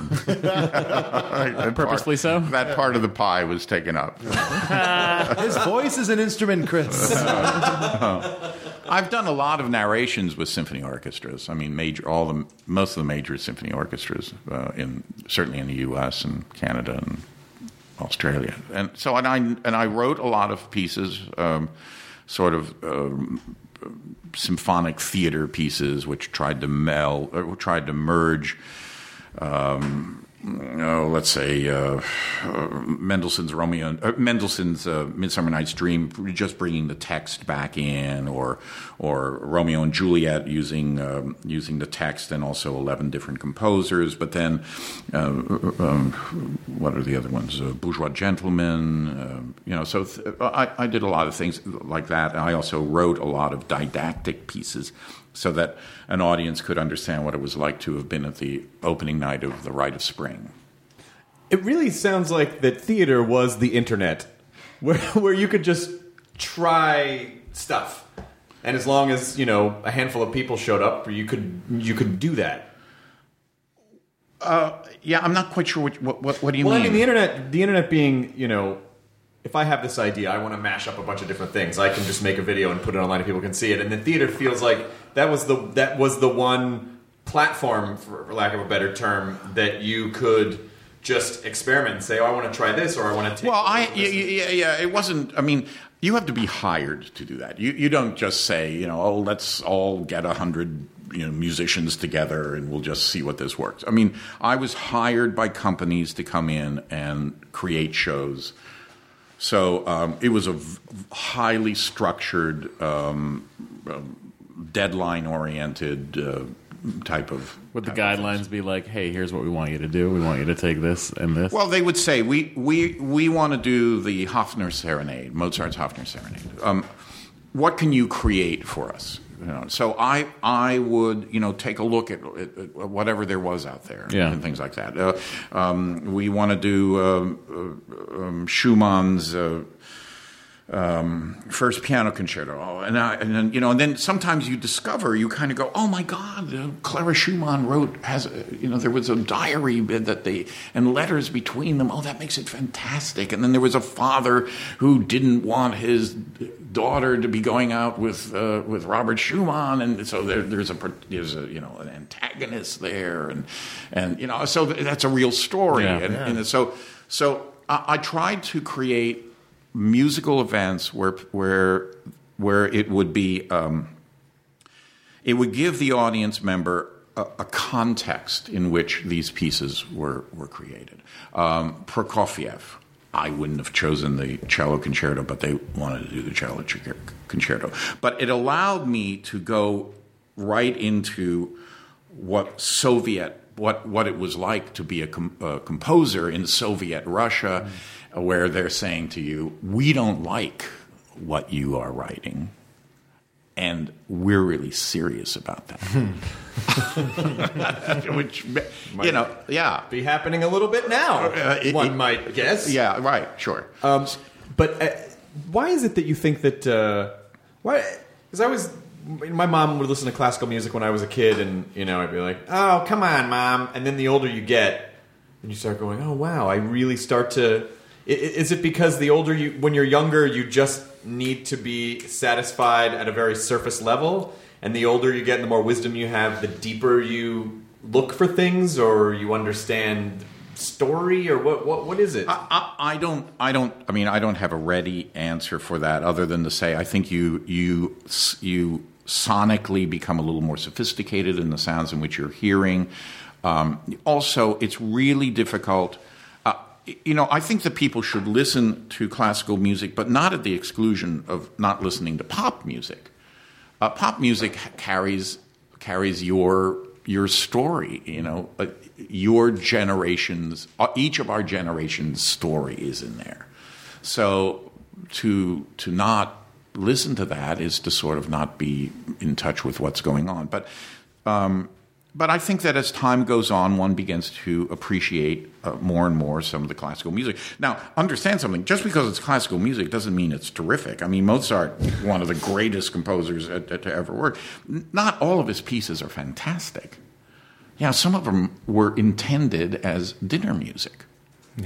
Purposely so? That part of the pie was taken up. his voice is an instrument, Chris. I've done a lot of narrations with symphony orchestras. I mean, most of the major symphony orchestras, certainly in the U.S. and Canada and Australia, and so I wrote a lot of pieces, symphonic theater pieces, which tried to merge. Let's say Mendelssohn's Midsummer Night's Dream, just bringing the text back in, or Romeo and Juliet using the text and also 11 different composers. But then, what are the other ones? Bourgeois Gentlemen. So I did a lot of things like that. I also wrote a lot of didactic pieces, so that an audience could understand what it was like to have been at the opening night of The Rite of Spring. It really sounds like that theater was the internet, where you could just try stuff, and as long as a handful of people showed up, you could do that. Yeah, I'm not quite sure what do you mean? Well, I mean the internet being if I have this idea, I want to mash up a bunch of different things. I can just make a video and put it online, and people can see it. And the theater feels like that was the one platform, for lack of a better term, that you could just experiment and say, "Oh, I want to try this," or "I want to take." Well, it wasn't. I mean, you have to be hired to do that. You don't just say, "Oh, let's all get 100 musicians together and we'll just see what this works." I mean, I was hired by companies to come in and create shows. So it was a highly structured, deadline-oriented type of... Would the guidelines be like, hey, here's what we want you to do. We want you to take this and this? Well, they would say, we want to do the Hofner Serenade, Mozart's Hofner Serenade. What can you create for us? So I would take a look at whatever there was out there and things like that. We want to do Schumann's first piano concerto, and then sometimes you discover, you kind of go, oh my God, Clara Schumann there was a diary and letters between them. Oh, that makes it fantastic. And then there was a father who didn't want his daughter to be going out with Robert Schumann, and so there's an antagonist there, and so that's a real story, So I tried to create musical events where it would be it would give the audience member a context in which these pieces were created. Prokofiev. I wouldn't have chosen the cello concerto, but they wanted to do the cello concerto. But it allowed me to go right into what it was like to be a composer in Soviet Russia, where they're saying to you, we don't like what you are writing, and we're really serious about that. Which, be happening a little bit now, one might guess. Yeah, right, sure. But why is it that you think that... Because my mom would listen to classical music when I was a kid, and I'd be like, oh, come on, Mom. And then the older you get, and you start going, oh, wow, I really start to... Is it because when you're younger, you just need to be satisfied at a very surface level, and the older you get and the more wisdom you have, the deeper you look for things, or you understand story, or what is it? I don't have a ready answer for that, other than to say I think you sonically become a little more sophisticated in the sounds in which you're hearing. Also, it's really difficult. I think that people should listen to classical music, but not at the exclusion of not listening to pop music. Pop music carries your story. Your generation's, each of our generation's story is in there. So to not listen to that is to sort of not be in touch with what's going on. But I think that as time goes on, one begins to appreciate more and more some of the classical music. Now, understand something. Just because it's classical music doesn't mean it's terrific. I mean, Mozart, one of the greatest composers to ever work, not all of his pieces are fantastic. Yeah, some of them were intended as dinner music. Yeah.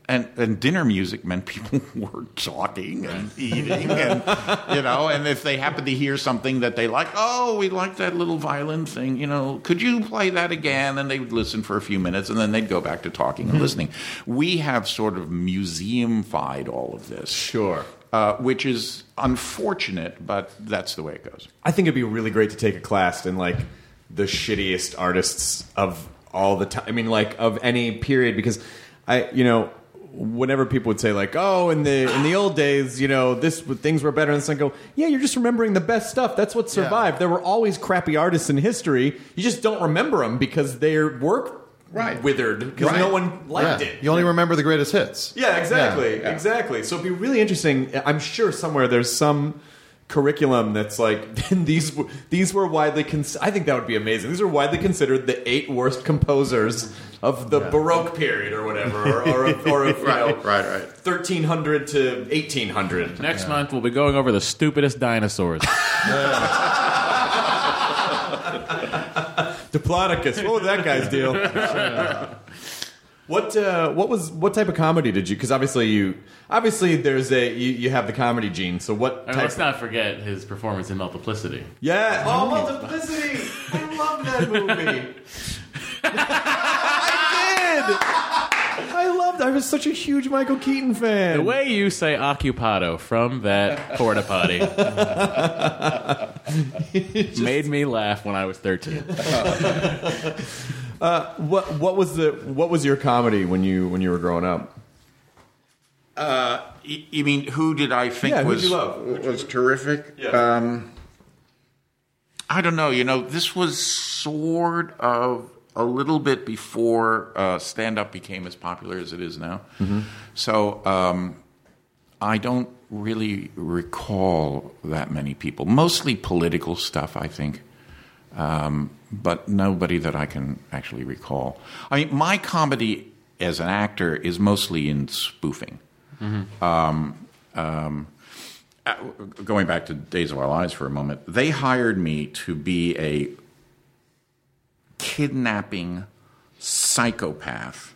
and dinner music meant people were talking and eating, and and if they happened to hear something that they liked, oh, we like that little violin thing, could you play that again? And they would listen for a few minutes, and then they'd go back to talking and listening. We have sort of museum-fied all of this, Sure. which is unfortunate, but that's the way it goes. I think it'd be really great to take a class in like the shittiest artists of all the time. I mean, like of any period, because whenever people would say like, oh, in the old days, things were better, and I go, yeah, you're just remembering the best stuff. That's what survived. Yeah. There were always crappy artists in history. You just don't remember them because their work withered because no one liked it. You only remember the greatest hits. Yeah, exactly. Yeah. Exactly. So it'd be really interesting. I'm sure somewhere there's some curriculum that's like these were widely I think that would be amazing. These are widely considered the 8 worst composers of the Baroque period or whatever, or of 1300 to 1800. Next month we'll be going over the stupidest dinosaurs. Diplodocus. What was that guy's deal? What type of comedy did you? Because obviously you have the comedy gene. So what? Let's not forget his performance in Multiplicity. Yeah. Oh, Multiplicity! I love that movie. I was such a huge Michael Keaton fan. The way you say occupado from that porta potty made me laugh when I was 13. What was your comedy when you were growing up? You mean who did I think who'd you love? was terrific? Yeah. I don't know. This was sort of a little bit before stand-up became as popular as it is now. Mm-hmm. So I don't really recall that many people. Mostly political stuff, I think. But nobody that I can actually recall. I mean, my comedy as an actor is mostly in spoofing. Mm-hmm. Going back to Days of Our Lives for a moment, they hired me to be a kidnapping psychopath.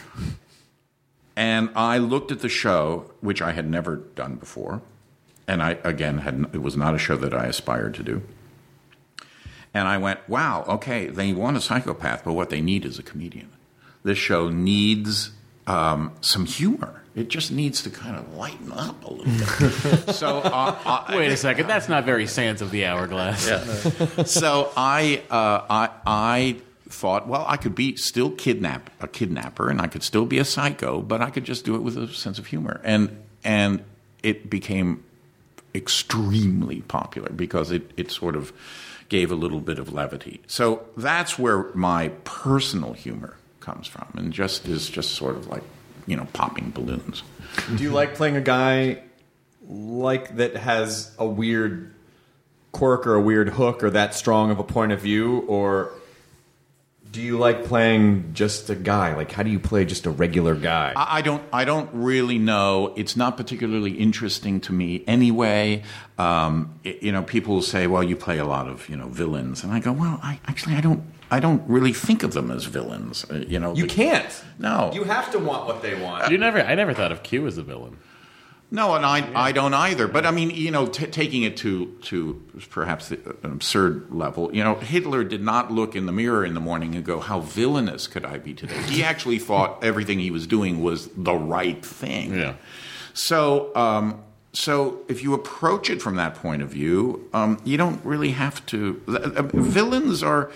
And I looked at the show, which I had never done before, and it was not a show that I aspired to do. And I went, wow, okay, they want a psychopath, but what they need is a comedian. This show needs some humor. It just needs to kind of lighten up a little bit. So, wait a second, that's not very Sands of the Hourglass. Yeah. So I thought, well, I could still kidnap a kidnapper, and I could still be a psycho, but I could just do it with a sense of humor, and it became extremely popular because it sort of gave a little bit of levity. So that's where my personal humor comes from, and is just sort of like, popping balloons. Do you like playing a guy like that has a weird quirk or a weird hook or that strong of a point of view, or do you like playing just a guy? Like, how do you play just a regular guy? I don't really know. It's not particularly interesting to me anyway. People will say, well, you play a lot of, villains. And I go, well, I don't really think of them as villains. You can't. No. You have to want what they want. I never thought of Q as a villain. No, and I don't either. But I mean, taking it to perhaps an absurd level, Hitler did not look in the mirror in the morning and go, how villainous could I be today? He actually thought everything he was doing was the right thing. Yeah. So if you approach it from that point of view, you don't really have to. Villains are.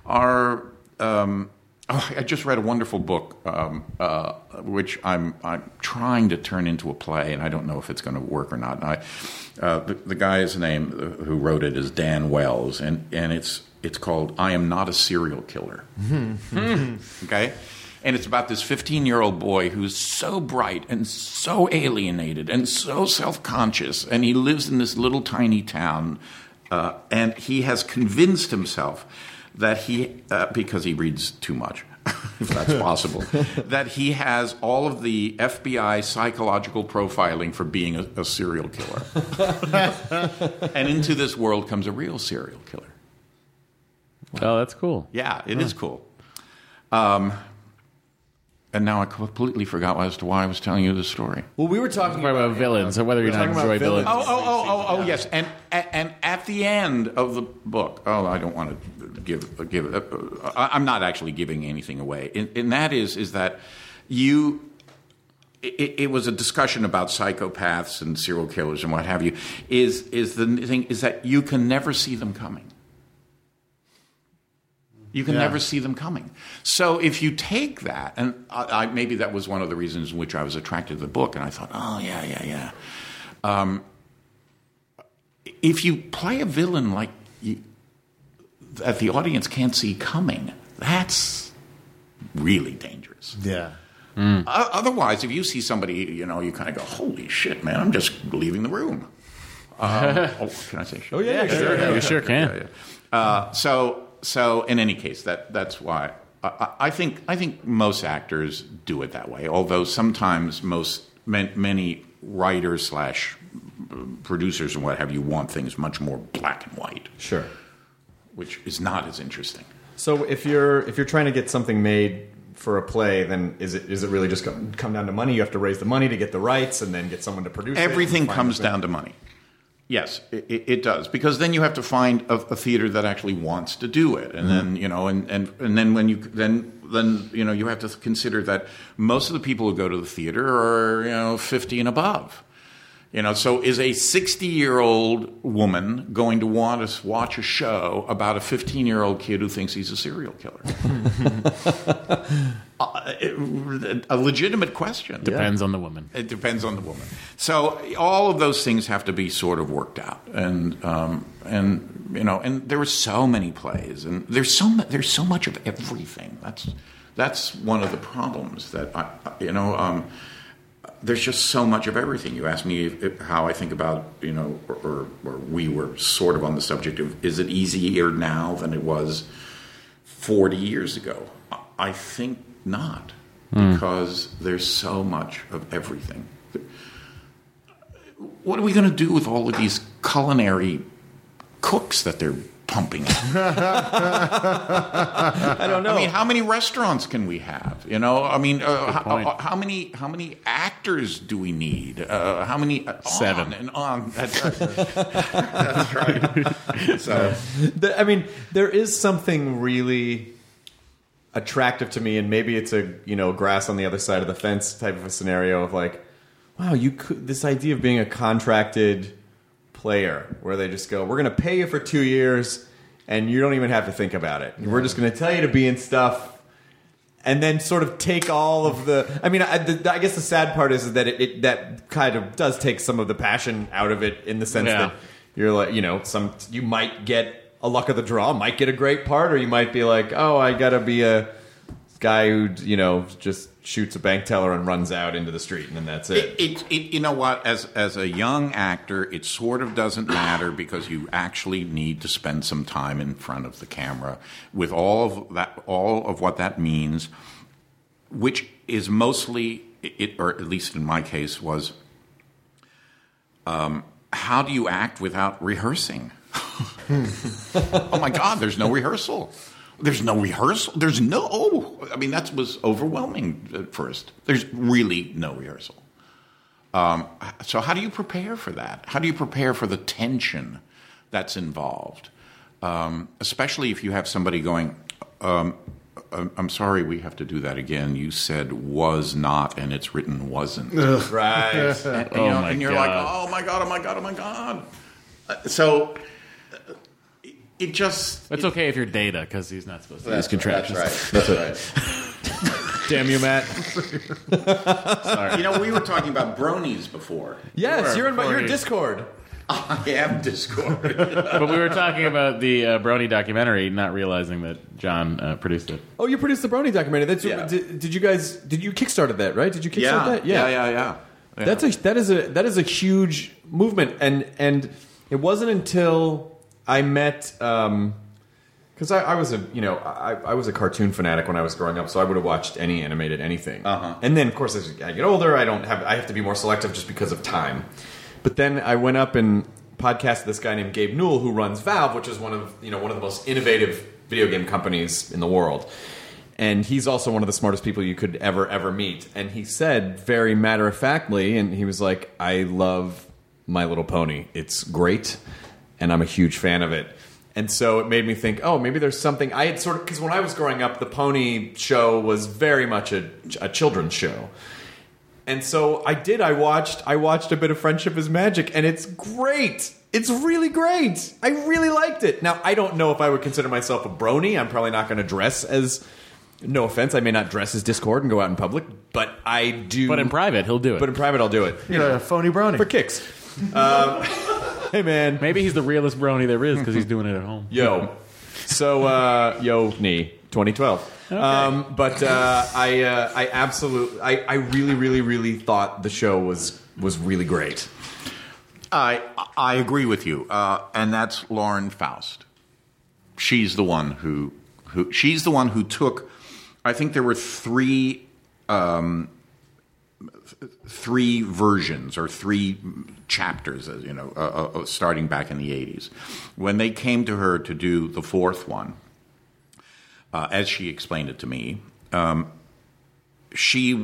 I just read a wonderful book, which I'm trying to turn into a play, and I don't know if it's going to work or not. The guy's name who wrote it is Dan Wells, and it's called "I Am Not a Serial Killer." Okay, and it's about this 15-year-old boy who's so bright and so alienated and so self-conscious, and he lives in this little tiny town, and he has convinced himself that because he reads too much, if that's possible, that he has all of the FBI psychological profiling for being a serial killer. And into this world comes a real serial killer. Oh, that's cool. Yeah, it is cool. And now I completely forgot as to why I was telling you the story. Well, we were talking about villains, or whether you not enjoy villains. Oh, yes. And at the end of the book, I don't want to give. I'm not actually giving anything away. And that is that you. It was a discussion about psychopaths and serial killers and what have you. Is the thing is that you can never see them coming. You can never see them coming. So if you take that, and maybe that was one of the reasons in which I was attracted to the book, and I thought, if you play a villain like that the audience can't see coming, that's really dangerous. Yeah. Otherwise, if you see somebody, you kind of go, holy shit, man, I'm just leaving the room. Can I say shit? Oh, yeah, sure. You sure can. So in any case, that's why I think most actors do it that way. Although sometimes many writers / producers and what have you want things much more black and white. Sure. Which is not as interesting. So if you're trying to get something made for a play, then is it really just come down to money? You have to raise the money to get the rights and then get someone to produce it? Everything comes down to money. Yes, it does, because then you have to find a theater that actually wants to do it, and then and then when you you have to consider that most of the people who go to the theater are 50 and above. So is a 60-year-old woman going to want to watch a show about a 15-year-old kid who thinks he's a serial killer? A legitimate question. Depends on the woman. It depends on the woman. So all of those things have to be sort of worked out, and there were so many plays, and there's so much of everything. That's one of the problems that there's just so much of everything. You asked me how I think about, or we were sort of on the subject of, is it easier now than it was 40 years ago? I think not, because there's so much of everything. What are we going to do with all of these culinary cooks that they're pumping out? I don't know. I mean, how many restaurants can we have? I mean, how many actors do we need? How many? 7 on and on. That's right. That's right. So, there is something really attractive to me, and maybe it's a grass on the other side of the fence type of a scenario of like, wow, this idea of being a contracted player where they just go, we're going to pay you for 2 years and you don't even have to think about it. We're just going to tell you to be in stuff, and then sort of take all of the. I mean, I guess the sad part is that it that kind of does take some of the passion out of it, in the sense that you're like, you might get a luck of the draw, might get a great part, or you might be like, oh, I got to be a guy who just shoots a bank teller and runs out into the street, and then that's it. You know what? As a young actor, it sort of doesn't matter, because you actually need to spend some time in front of the camera with all of what that means, which is mostly or at least in my case, was how do you act without rehearsing? Oh my God! There's no rehearsal. There's no rehearsal. I mean, that was overwhelming at first. There's really no rehearsal. So how do you prepare for that? How do you prepare for the tension that's involved? Especially if you have somebody going, I'm sorry, we have to do that again. You said was not, and it's written wasn't. Right. And you're like, oh my God. So... It just... It's okay if you're Data, because he's not supposed to use contractions. That's right. Damn you, Matt. Sorry. We were talking about bronies before. Yes, you're in Discord. I am Discord. But we were talking about the Brony documentary, not realizing that John produced it. Oh, you produced the Brony documentary. Did you kickstarted that, right? Did you kickstart that? Yeah. That is a huge movement, and it wasn't until I met, because I was a cartoon fanatic when I was growing up, so I would have watched any animated anything. And then, of course, as I get older, I have to be more selective just because of time. But then I went up and podcasted this guy named Gabe Newell, who runs Valve, which is one of the most innovative video game companies in the world. And he's also one of the smartest people you could ever meet. And he said very matter-of-factly, and he was like, I love My Little Pony. It's great, and I'm a huge fan of it. And so it made me think, oh, maybe there's something. I had sort of, because when I was growing up, the Pony show was very much a children's show. And so I watched a bit of Friendship is Magic, and it's great. It's really great. I really liked it. Now, I don't know if I would consider myself a brony. I'm probably not going to dress as... No offense, I may not dress as Discord and go out in public, but I do... But in private, he'll do it. But in private, I'll do it. You're a phony brony. For kicks. Hey, man. Maybe he's the realest brony there is because he's doing it at home. Yo. So, Knee, 2012. Okay. I absolutely... I really thought the show was really great. I agree with you, and that's Lauren Faust. She's the one who took. I think there were three versions or three chapters, starting back in the 80s. When they came to her to do the fourth one, as she explained it to me, she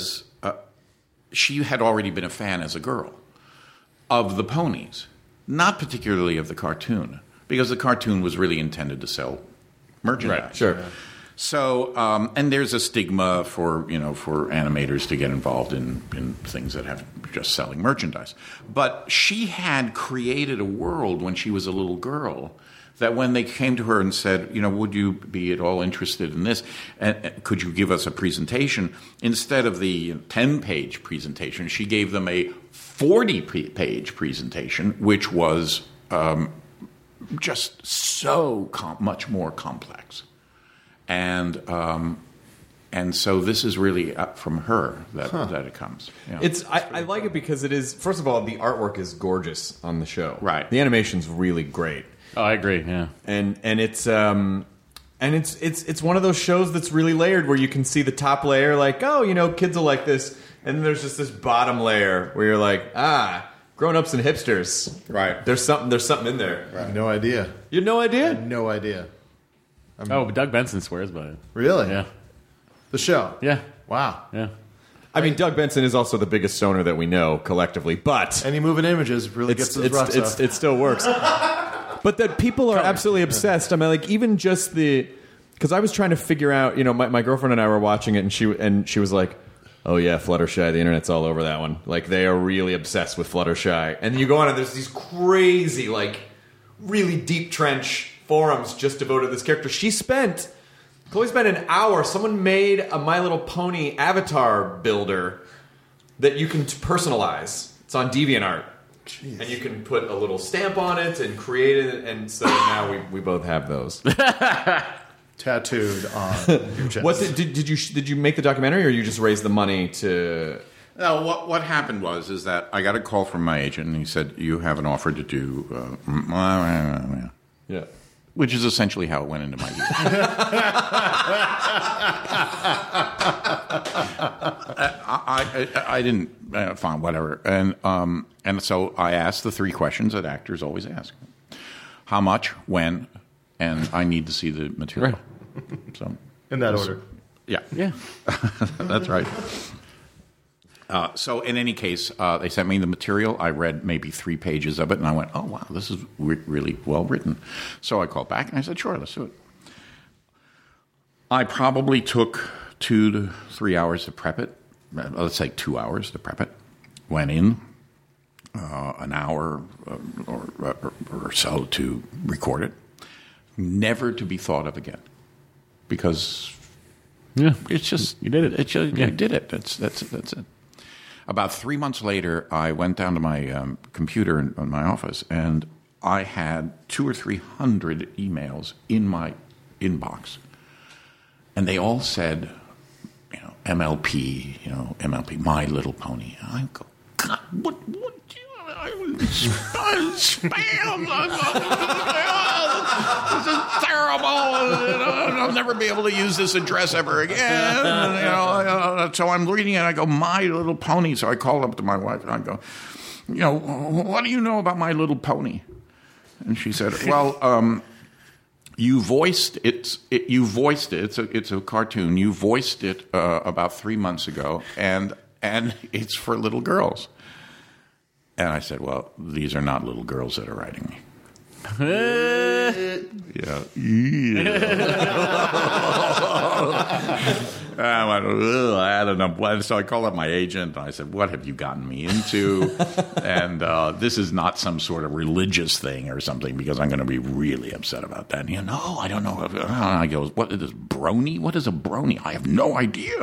had already been a fan as a girl of the ponies, not particularly of the cartoon, because the cartoon was really intended to sell merchandise. Right, sure. Yeah. So, and there's a stigma for animators to get involved in things that have just selling merchandise. But she had created a world when she was a little girl that when they came to her and said, would you be at all interested in this? And could you give us a presentation? Instead of the 10-page presentation, she gave them a 40-page presentation, which was just so much more complex. And so this is really up from her that it comes. Yeah. I like it because it is, first of all, the artwork is gorgeous on the show. Right. The animation's really great. Oh, I agree. Yeah. And it's one of those shows that's really layered where you can see the top layer like, kids will like this, and then there's just this bottom layer where you're like, grown-ups and hipsters. Right. There's something in there. Right. No idea. You had no idea? No idea. But Doug Benson swears by it. Really? Yeah. The show? Yeah. Wow. Yeah. I mean, Doug Benson is also the biggest stoner that we know collectively, but... Any moving images really gets his rocks off. It still works. But that people are absolutely obsessed. I mean, like, even just the... Because I was trying to figure out, my girlfriend and I were watching it, and she was like, oh yeah, Fluttershy, the internet's all over that one. Like, they are really obsessed with Fluttershy. And then you go on and there's these crazy, like, really deep trench forums just devoted to this character. Chloe spent an hour. Someone made a My Little Pony avatar builder that you can personalize. It's on DeviantArt. Jeez. And you can put a little stamp on it and create it. And so now we both have those. Tattooed on your chest. Did you make the documentary, or you just raised the money to... No, what happened is that I got a call from my agent, and he said, you have an offer to do... yeah. Which is essentially how it went into my deal. I didn't fine, whatever, and so I asked the three questions that actors always ask: how much, when, and I need to see the material. Right. So in that order. Yeah, that's right. So in any case, they sent me the material. I read maybe 3 pages of it, and I went, oh, wow, this is really well written. So I called back, and I said, sure, let's do it. I probably took 2 to 3 hours to prep it. Let's say 2 hours to prep it. Went in an hour or so to record it. Never to be thought of again. Because it's just, you did it. You did it. That's it. About 3 months later, I went down to my computer in my office, and I had 200 or 300 emails in my inbox, and they all said, MLP, My Little Pony. And I go, God, what? Spam! This is terrible. I'll never be able to use this address ever again. So I'm reading it. I go, My Little Pony. So I call up to my wife and I go, what do you know about My Little Pony? And she said, well, You voiced it. You voiced it. It's a cartoon. You voiced it about 3 months ago, and it's for little girls. And I said, well, these are not little girls that are writing me. Yeah. I don't know. So I called up my agent, and I said, what have you gotten me into? And this is not some sort of religious thing or something, because I'm going to be really upset about that. And no, I don't know. And I go, what is this, brony? What is a brony? I have no idea.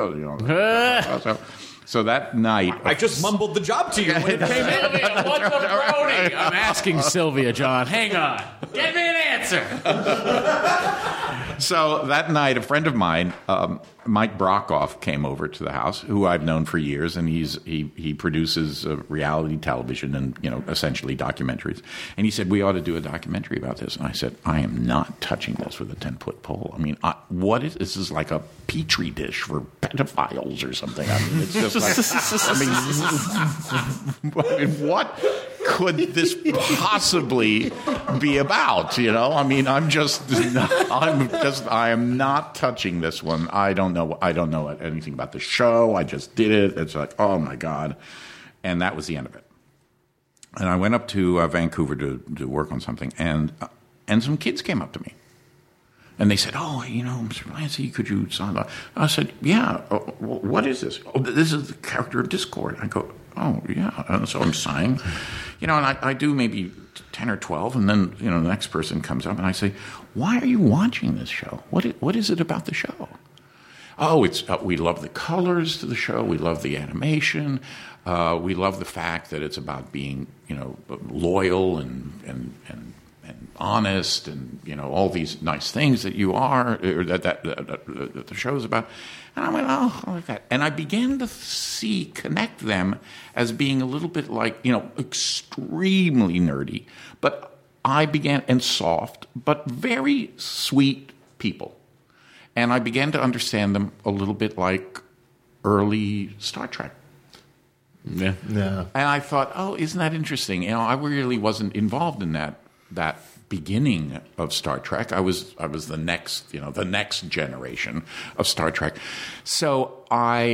So that night... I just mumbled the job to you when it came in. Sylvia, what's a brony? I'm asking Sylvia, John. Hang on. Get me an answer. So that night, a friend of mine, Mike Brokoff, came over to the house, who I've known for years, and he produces reality television and essentially documentaries. And he said, we ought to do a documentary about this. And I said, I am not touching this with a 10-foot pole. I mean, this is like a petri dish for pedophiles or something. I mean, it's just like, what could this possibly be about? I mean, I am not touching this one. I don't know anything about the show. I just did it. It's like, oh my God. And that was the end of it. And I went up to Vancouver to work on something, and some kids came up to me. And they said, Mr. Lancy, could you sign that? I said, yeah. What is this? Oh, this is the character of Discord. I go, oh, yeah. And so I'm signing. And I do maybe 10 or 12, and then, the next person comes up, and I say, why are you watching this show? What is it about the show? Oh, it's we love the colors to the show. We love the animation. We love the fact that it's about being, loyal and honest, and all these nice things that you are, or that the show is about. And I went, oh, I like that. And I began to connect them as being a little bit like, extremely nerdy, but and soft, but very sweet people. And I began to understand them a little bit like early Star Trek. Yeah. And I thought, oh, isn't that interesting? I really wasn't involved in that beginning of Star Trek. I was the next, the next generation of Star Trek. So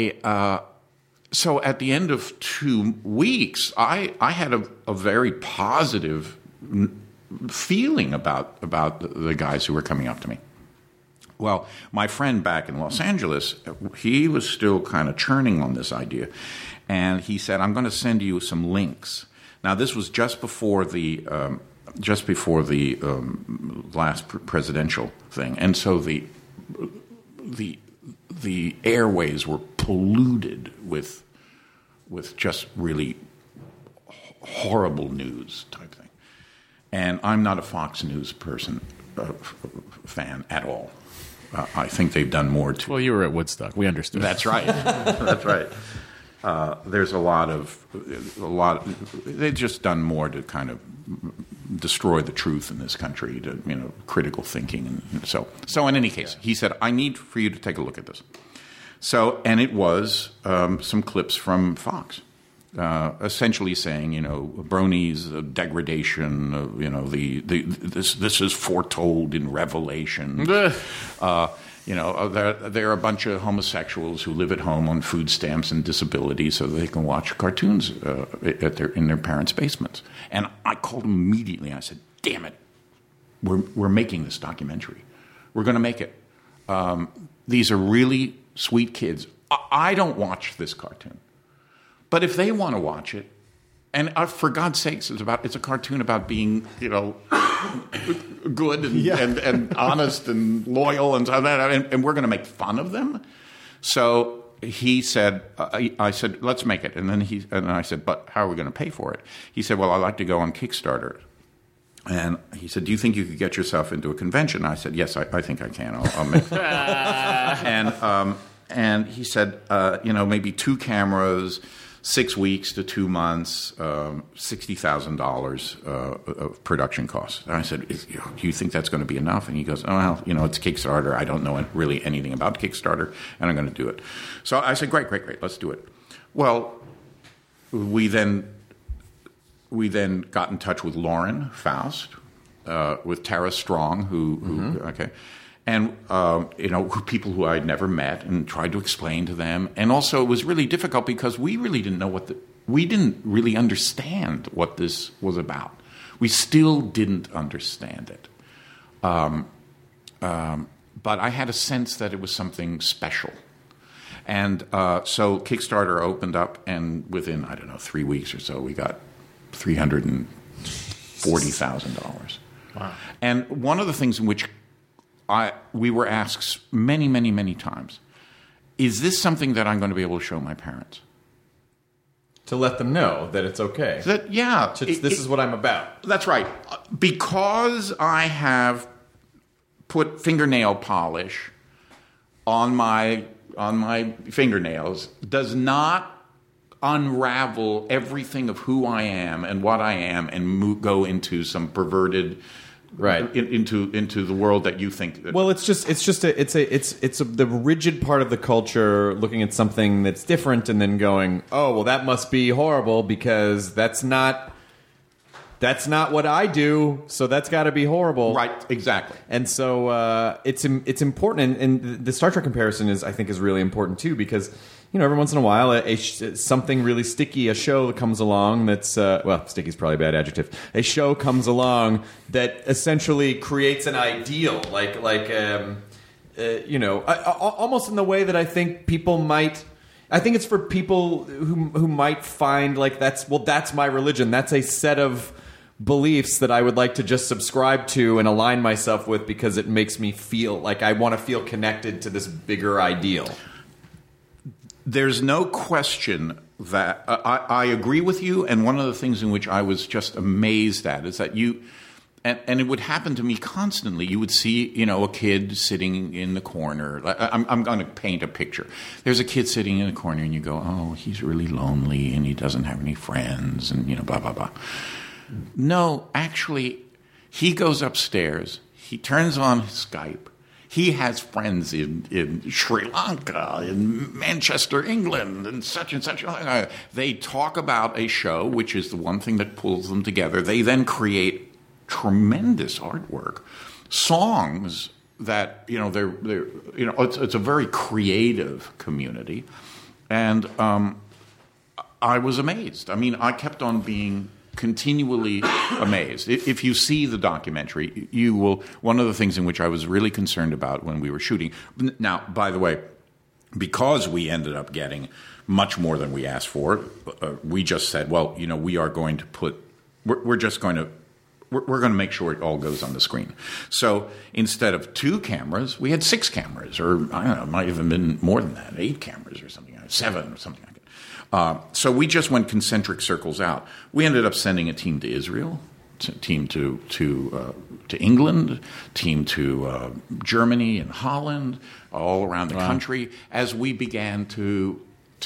so at the end of 2 weeks, I had a very positive feeling about the guys who were coming up to me. Well, my friend back in Los Angeles, he was still kind of churning on this idea, and he said, I'm going to send you some links. Now, this was just before the last presidential thing, and so the airways were polluted with just really horrible news type thing. And I'm not a Fox News fan at all. I think they've done more to... Well, you were at Woodstock. We understood. That's right. That's right. There's a lot of... They've just done more to kind of destroy the truth in this country, to, critical thinking. And so in any case, he said, I need for you to take a look at this. So, and it was some clips from Fox. Essentially saying, bronies, degradation, this is foretold in Revelation. There are a bunch of homosexuals who live at home on food stamps and disability so they can watch cartoons in their parents' basements. And I called them immediately. I said, "Damn it, we're making this documentary. We're going to make it. These are really sweet kids. I don't watch this cartoon." But if they want to watch it, and for God's sakes, it's a cartoon about being, good and honest and loyal and so that, and we're going to make fun of them. So he said, I said, let's make it. And I said, but how are we going to pay for it? He said, well, I'd like to go on Kickstarter. And he said, do you think you could get yourself into a convention? I said, yes, I think I can. I'll make it. And he said, maybe 2 cameras, 6 weeks to 2 months, $60,000 of production costs. And I said, do you think that's going to be enough? And he goes, oh, well, it's Kickstarter. I don't know really anything about Kickstarter, and I'm going to do it. So I said, great, let's do it. Well, we then got in touch with Lauren Faust, with Tara Strong, who okay, and people who I'd never met, and tried to explain to them. And also, it was really difficult because we really didn't know we didn't really understand what this was about. We still didn't understand it. But I had a sense that it was something special. And so Kickstarter opened up, and within, 3 weeks or so, we got $340,000. Wow. And one of the things in which we were asked many, many, many times, is this something that I'm going to be able to show my parents? To let them know that it's okay. This is what I'm about. That's right. Because I have put fingernail polish on my fingernails does not unravel everything of who I am and what I am and go into some perverted into the world that you think. Well, it's the rigid part of the culture looking at something that's different and then going, oh, well, that must be horrible because that's not what I do, so that's got to be horrible. Right, exactly. And so it's important, and the Star Trek comparison is really important too, because every once in a while something really sticky, a show comes along that's sticky is probably a bad adjective. A show comes along that essentially creates an ideal, almost in the way that I think people might. I think it's for people who might find that's my religion. That's a set of beliefs that I would like to just subscribe to and align myself with because it makes me feel like I want to feel connected to this bigger ideal. There's no question that I agree with you, and one of the things in which I was just amazed at is that and it would happen to me constantly. You would see, a kid sitting in the corner. I'm going to paint a picture. There's a kid sitting in the corner, and you go, oh, he's really lonely, and he doesn't have any friends, and, blah, blah, blah. No, actually, he goes upstairs. He turns on his Skype. He has friends in Sri Lanka, in Manchester, England, and such. They talk about a show, which is the one thing that pulls them together. They then create tremendous artwork, songs that it's a very creative community, and I was amazed. I mean, I kept on being continually amazed. If you see the documentary, you will. One of the things in which I was really concerned about when we were shooting. Now, by the way, because we ended up getting much more than we asked for, we just said, well, we are going to put. We're going to make sure it all goes on the screen. So instead of 2 cameras, we had 6 cameras, or I don't know, it might even been more than that, 8 cameras or something, 7 or something like that. So we just went concentric circles out. We ended up sending a team to Israel, team to England, team to Germany and Holland, all around the country, as we began to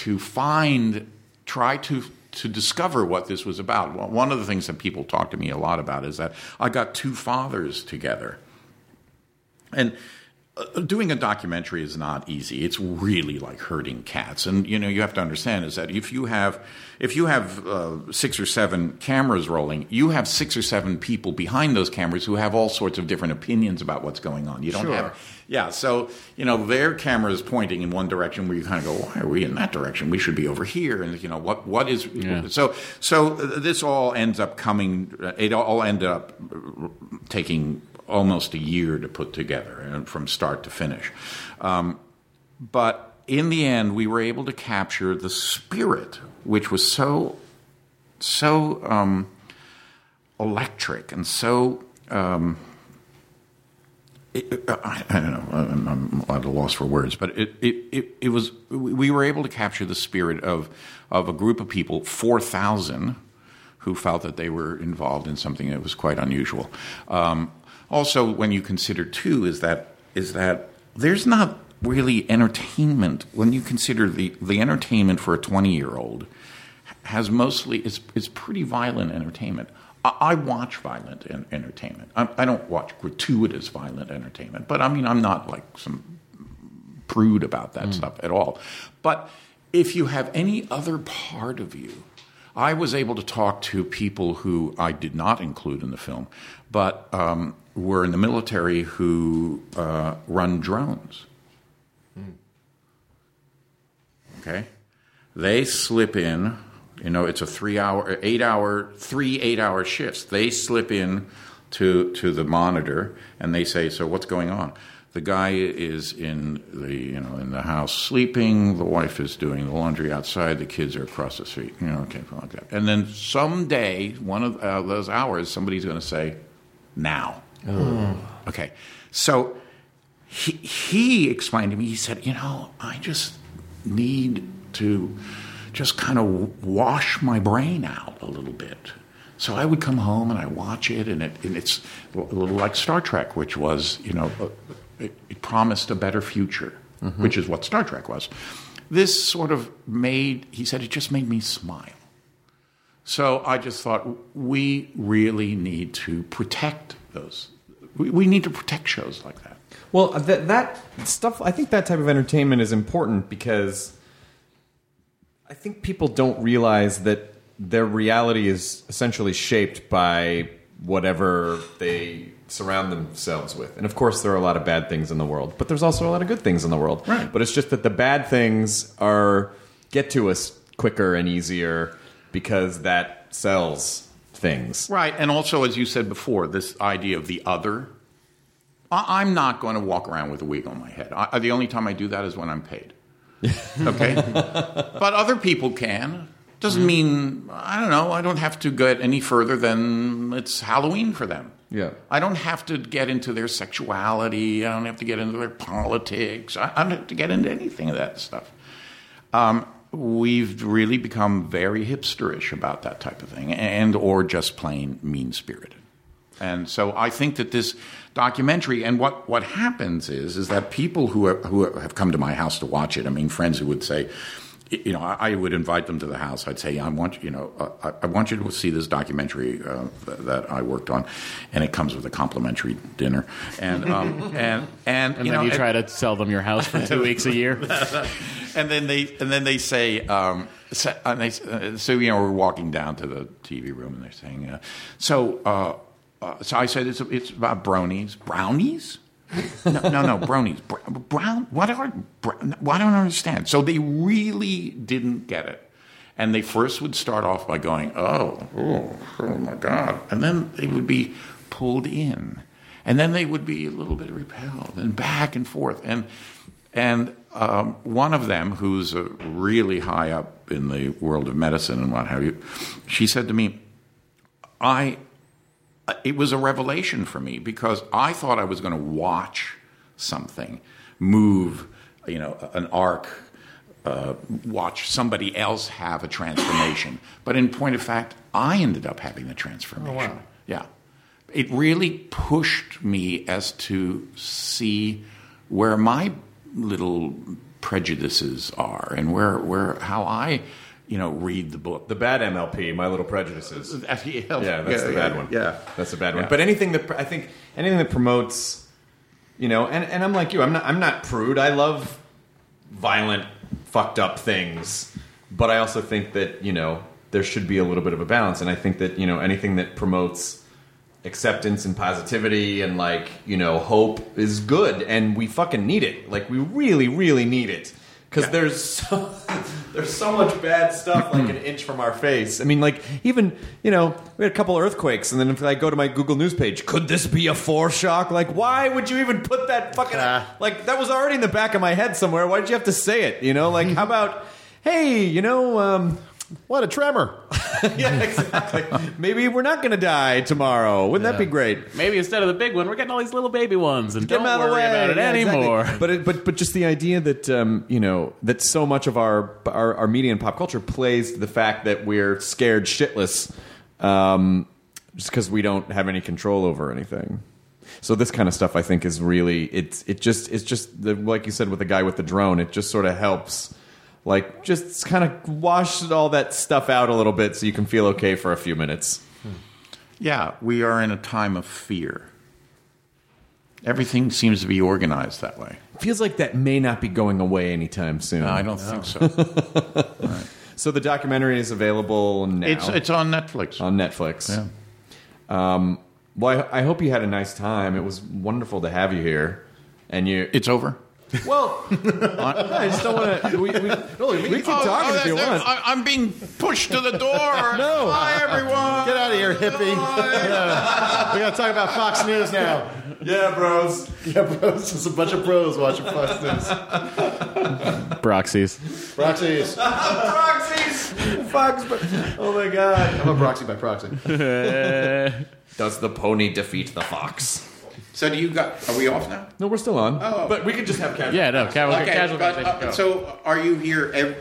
try to discover what this was about. Well, one of the things that people talk to me a lot about is that I got 2 fathers together. And doing a documentary is not easy. It's really like herding cats. And, you have to understand is that if you have 6 or 7 cameras rolling, you have 6 or 7 people behind those cameras who have all sorts of different opinions about what's going on. You don't have... Yeah, so, their camera is pointing in one direction where you kind of go, why are we in that direction? We should be over here. And, what is... Yeah. So this all ends up coming... It all ended up taking almost a year to put together, and from start to finish. But in the end, we were able to capture the spirit, which was so electric and so... I don't know. I'm at a loss for words, but it was. We were able to capture the spirit of a group of people, 4,000, who felt that they were involved in something that was quite unusual. Also, when you consider too, is that there's not really entertainment when you consider the entertainment for a 20-year-old has mostly it's pretty violent entertainment. I watch violent entertainment. I don't watch gratuitous violent entertainment, but I mean, I'm not like some prude about that stuff at all. But if you have any other part of you, I was able to talk to people who I did not include in the film, but were in the military who run drones. Okay? They slip in, it's a 3 8-hour shifts. They slip in to the monitor and they say, so what's going on? The guy is in the house sleeping. The wife is doing the laundry outside. The kids are across the street. Okay, like that. And then someday, one of those hours, somebody's going to say, "Now." Oh. Okay. So he explained to me. He said, I just need to just kind of wash my brain out a little bit. So I would come home and I watch it, and it's a little like Star Trek, which was it promised a better future, which is what Star Trek was. This sort of he said, it just made me smile. So I just thought, we really need to protect those. We need to protect shows like that. Well, that stuff, I think that type of entertainment is important because I think people don't realize that their reality is essentially shaped by whatever they surround themselves with. And of course, there are a lot of bad things in the world, but there's also a lot of good things in the world. Right. But it's just that the bad things get to us quicker and easier because that sells things. Right. And also, as you said before, this idea of the other. I'm not going to walk around with a wig on my head. The only time I do that is when I'm paid. Okay? But other people can. Doesn't mean, I don't know, I don't have to get any further than it's Halloween for them. Yeah. I don't have to get into their sexuality. I don't have to get into their politics. I don't have to get into anything of that stuff. We've really become very hipsterish about that type of thing, or just plain mean-spirited. And so I think that this documentary, and what happens is that people who have come to my house to watch it, I mean, friends who would say, I would invite them to the house. I'd say, I want you to see this documentary that I worked on, and it comes with a complimentary dinner. And then you try to sell them your house for 2 weeks a year. and then they say, so we're walking down to the TV room, and they're saying, so I said, it's about bronies. Brownies? No, bronies. Brown? What are? I don't understand. So they really didn't get it, and they first would start off by going, "Oh my God," and then they would be pulled in, and then they would be a little bit repelled, and back and forth, and one of them, who's really high up in the world of medicine and what have you, she said to me, it was a revelation for me because I thought I was going to watch something move, an arc, watch somebody else have a transformation. But in point of fact, I ended up having the transformation. Oh, wow. Yeah. It really pushed me as to see where my little prejudices are and how I read the book. The bad MLP, My Little Prejudices. That's the bad one. Yeah. That's the bad one. But anything that promotes, and I'm like you, I'm not prude. I love violent, fucked up things. But I also think that, there should be a little bit of a balance. And I think that, anything that promotes acceptance and positivity and hope is good. And we fucking need it. We really, really need it. Because there's so much bad stuff an inch from our face. I mean, even, we had a couple earthquakes, and then if I go to my Google News page, could this be a foreshock? Why would you even put that fucking... that was already in the back of my head somewhere. Why did you have to say it? How about, hey, what a tremor. Yeah, exactly. Maybe we're not going to die tomorrow. Wouldn't that be great? Maybe instead of the big one, we're getting all these little baby ones, and don't worry about it anymore. Exactly. But just the idea that that so much of our media and pop culture plays to the fact that we're scared shitless, just because we don't have any control over anything. So this kind of stuff, I think, is really it's just like you said with the guy with the drone. It just sort of helps. Just kind of wash all that stuff out a little bit so you can feel okay for a few minutes. Yeah, we are in a time of fear. Everything seems to be organized that way. Feels like that may not be going away anytime soon. No, I don't think so. Right. So the documentary is available now. It's on Netflix. On Netflix. Yeah. Well, I hope you had a nice time. It was wonderful to have you here. And you... It's over. Well, I just don't want to... We keep talking if you want. I'm being pushed to the door. No. Hi, everyone. Get out of here, hippie. Yeah. We got to talk about Fox News now. Yeah, bros. Yeah, bros. Just a bunch of bros watching Fox News. Proxies. Proxies. Proxies. Fox. Oh, my God. I'm a proxy by proxy. Does the pony defeat the fox? So are we off now? No, we're still on. Oh. But we could just have casual. Yeah, no, casual but, conversation. Go. so are you here,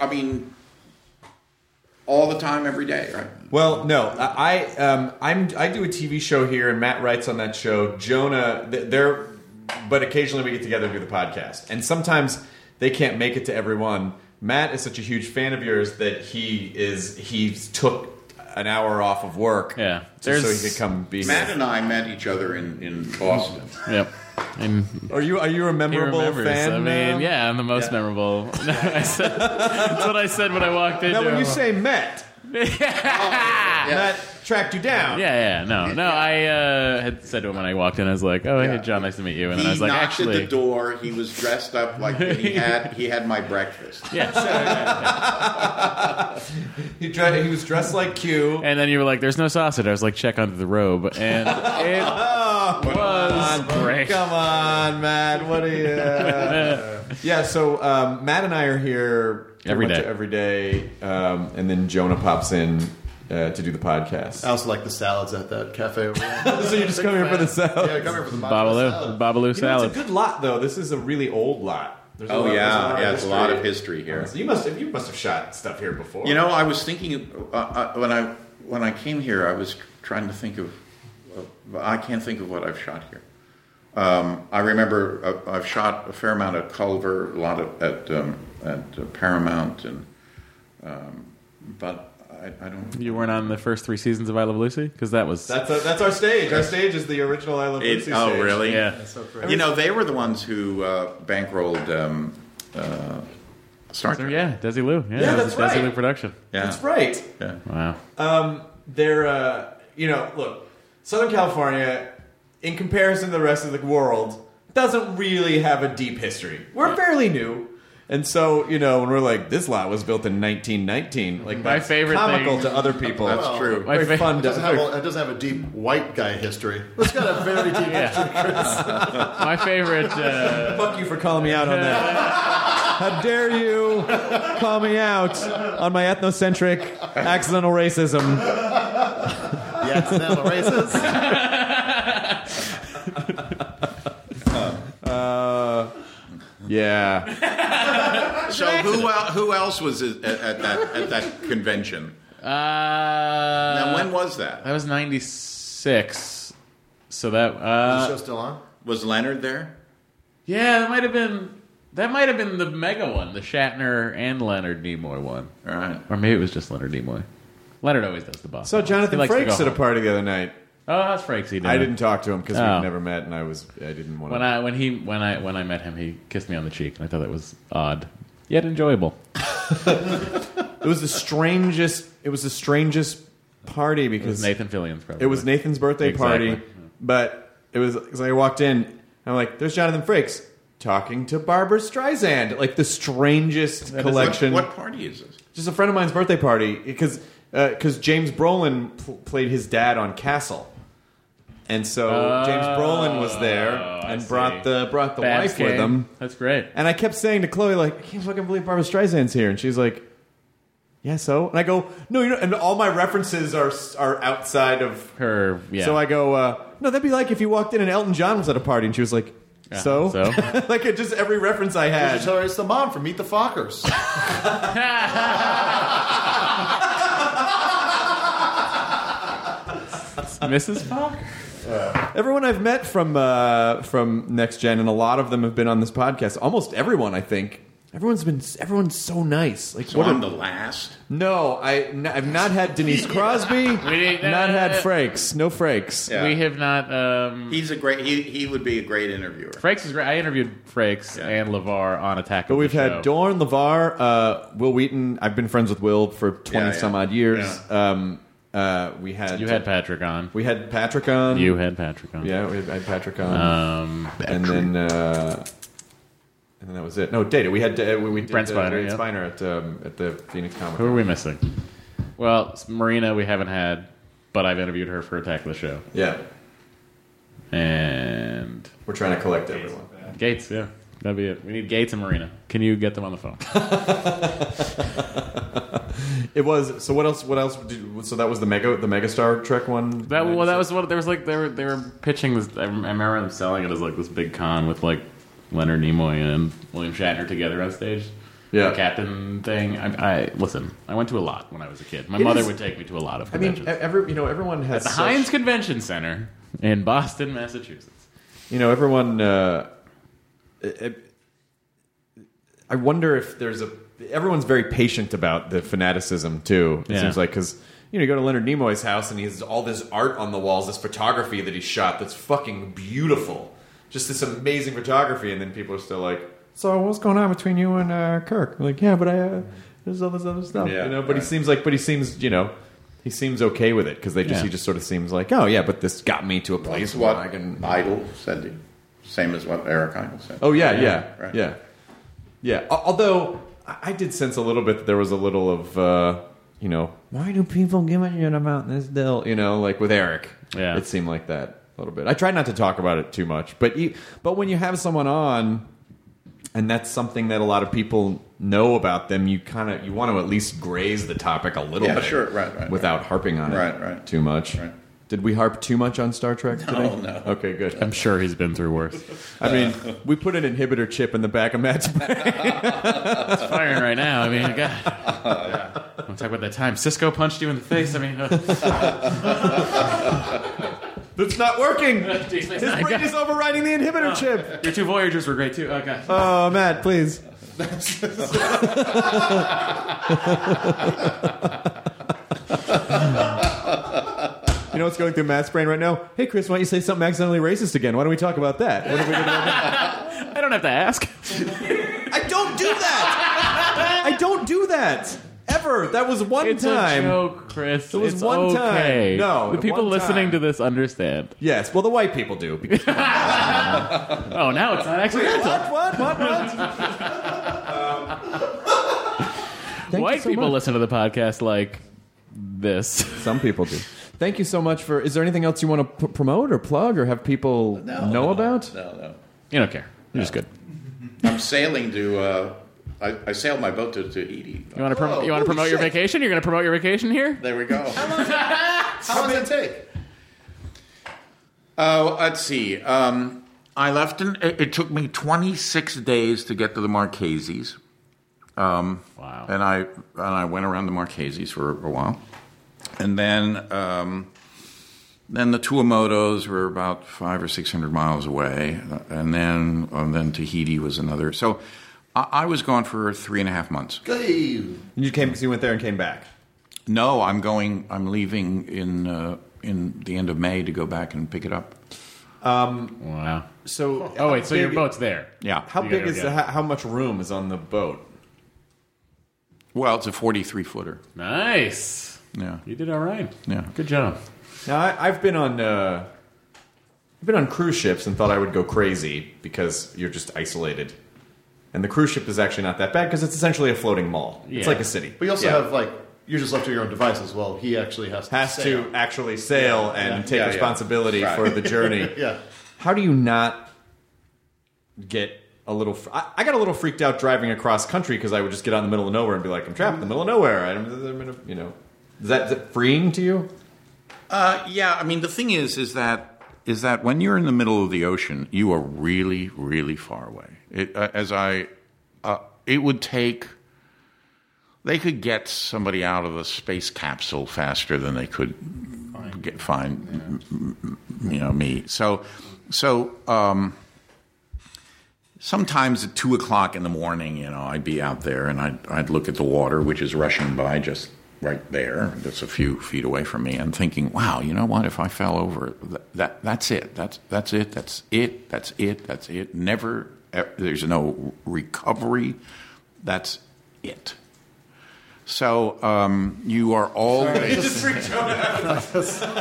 all the time, every day, right? Well, no, I do a TV show here, and Matt writes on that show. Jonah, but occasionally we get together and do the podcast, and sometimes they can't make it to every one. Matt is such a huge fan of yours that he took an hour off of work, Yeah. so he could come be Matt here. and I met each other in Boston. Yep. And Are you a memorable fan? yeah, I'm the most memorable. That's what I said when I walked in. Now, when you say met, Matt tracked you down. Yeah, no. I had said to him when I walked in, I was like, "Oh, hey, John, nice to meet you." And then I was like, knocked "Actually, at the door. He was dressed up like he had my breakfast. yeah." He was dressed like Q. And then you were like, "There's no sausage." I was like, "Check under the robe," and it was great. Come on, Matt. What are you? Yeah. So Matt and I are here Every day. every day, and then Jonah pops in to do the podcast. I also like the salads at that cafe over there. So you just come here for the salad? Yeah, come here for the salad. Babalu It's salad. a good lot, though. This is a really old lot. There's It's a lot of history here. You must have shot stuff here before. I was thinking when I came here, I was trying to think of. I can't think of what I've shot here. I remember I've shot a fair amount at Culver, a lot at Paramount, and but I don't. You weren't on the first 3 seasons of I Love Lucy? Because that's That's our stage. Our stage is the original I Love Lucy stage. Oh, really? Yeah. That's so crazy. They were the ones who bankrolled Star Trek. Yeah, Desi Lou. Yeah, that's Desi right. Lou production. Yeah. That's right. Yeah. Wow. They're, look, Southern California, in comparison to the rest of the world, doesn't really have a deep history. We're fairly new. And so, when we're like, this lot was built in 1919, like, My that's favorite comical thing- to other people. That's true. My Very fa- fun. It doesn't have a deep white guy history. It's got a very deep history, Chris. My favorite. Fuck you for calling me out on that. How dare you call me out on my ethnocentric accidental racism? The accidental racist. Yeah. So who else was at that convention? Now, when was that? That was 96. So that. Is the show still on? Was Leonard there? Yeah, that might have been the mega one, the Shatner and Leonard Nimoy one. All right. Or maybe it was just Leonard Nimoy. Leonard always does the boss. So Jonathan Frakes at a party the other night. Oh, that's Frakes. I didn't talk to him because Oh. we've never met, and I didn't want to. When I met him, he kissed me on the cheek, and I thought that was odd, yet enjoyable. It was the strangest. It was the strangest party It because was Nathan Fillion's probably. It was Nathan's birthday Exactly. party, but it was because I walked in. And I'm like, "There's Jonathan Frakes talking to Barbara Streisand." Like the strangest collection. What party is this? Just a friend of mine's birthday party because James Brolin played his dad on Castle. And so James Brolin was there I and see. brought the Babs wife with came. him. That's great. And I kept saying to Chloe, like, I can't fucking believe Barbara Streisand's here. And she's like, yeah, so? And I go, no, and all my references are outside of Her, yeah. So I go, no, that'd be like if you walked in and Elton John was at a party. And she was like, so? Like, just every reference I had. Tell her it's the mom from Meet the Fockers. Mrs. Falk? Everyone I've met from Next Gen, and a lot of them have been on this podcast. Almost everyone, I think, Everyone's so nice. Like, So what? I'm the last. No, I've not had Denise Crosby. Not had Frakes. No Frakes. Yeah. We have not. He's a great. He would be a great interviewer. Frakes is great. I interviewed Frakes and LeVar on Attack. But of we've the had Show. Dorn, LeVar, Will Wheaton. I've been friends with Will for 20 some odd years. We had You had Patrick on. We had Patrick on. You had Patrick on. Yeah, we had Patrick on. And then that was it. No, Data. We had we did Brent Spiner, yeah. Spiner at the Phoenix Comic. Who are we missing? Well, Marina we haven't had, but I've interviewed her for Attack of the Show. Yeah, and we're trying to collect everyone. Gates, yeah. That'd be it. We need Gates and Marina. Can you get them on the phone? It was. So what else? So that was the Mega Star Trek one. That was what there was like. They were pitching this. I remember them selling it as like this big con with like Leonard Nimoy and William Shatner together on stage. Yeah, the captain thing. I listen. I went to a lot when I was a kid. My mother would take me to a lot of conventions. I mean, everyone has at the Heinz Convention Center in Boston, Massachusetts. Everyone. I wonder if there's everyone's very patient about the fanaticism too. It seems like because you go to Leonard Nimoy's house and he has all this art on the walls, this photography that he shot that's fucking beautiful, just this amazing photography, and then people are still like, "So what's going on between you and Kirk?" I'm like, yeah, but there's all this other stuff, But he seems he seems okay with it because he just sort of seems like, oh yeah, but this got me to a place where I can. Idol said the same as what Eric Idle said. Oh yeah. Right. Yeah, although I did sense a little bit that there was a little of, why do people give a shit about this deal? Like with Eric. Yeah. It seemed like that a little bit. I tried not to talk about it too much. But when you have someone on, and that's something that a lot of people know about them, you want to at least graze the topic a little bit. Yeah, sure, right. Without harping on it too much. Right. Did we harp too much on Star Trek today? No. Okay, good. I'm sure he's been through worse. I mean, we put an inhibitor chip in the back of Matt's brain. It's firing right now. I mean, God. Want to talk about that time Cisco punched you in the face? I mean, that's not working. His brain is overriding the inhibitor chip. Your two Voyagers were great too. Oh, God. Oh, Matt, please. You know what's going through Matt's brain right now? Hey, Chris, why don't you say something accidentally racist again? Why don't we talk about that? What are we going to do about that? I don't have to ask. I don't do that. I don't do that. Ever. That was one It's time. a joke, Chris. It was it's one okay. time. No, the people one listening time. to this understand. Yes, well, the white people do. Because Oh, now it's not accidental. what? White people listen to the podcast like this. Some people do. Thank you so much for... Is there anything else you want to promote or plug or have people know about? No. You don't care. You're just good. I'm sailing to... I sailed my boat to Tahiti. You want to promote your vacation? You're going to promote your vacation here? There we go. How long does it take? Let's see. I left it took me 26 days to get to the Marquesas. Wow. And I went around the Marquesas for a while. And then the Tuamotus were about 500 or 600 miles away. And then Tahiti was another. So I was gone for 3.5 months. You came because you went there and came back? No, I'm leaving in the end of May to go back and pick it up. Wow. So So your boat's there. Yeah. How big is how much room is on the boat? Well, it's a 43-footer. Nice. Yeah. You did all right. Yeah. Good job. Now I've been on cruise ships and thought I would go crazy because you're just isolated. And the cruise ship is actually not that bad because it's essentially a floating mall. Yeah. It's like a city. But you also have, you're just left to your own devices. Well, he actually has to actually sail and take responsibility for the journey. Yeah. How do you not get a little... I got a little freaked out driving across country because I would just get out in the middle of nowhere and be like, I'm trapped in the middle of nowhere. Is that freeing to you? Yeah, I mean, the thing is that when you're in the middle of the ocean, you are really, really far away. It would take... They could get somebody out of a space capsule faster than they could find me. So sometimes at 2:00 in the morning, I'd be out there and I'd look at the water, which is rushing by just right there, just a few feet away from me, and thinking, wow, you know what? If I fell over, that's it. That's it. Never, there's no recovery. That's it. So you are always. Just freaked Jonah out.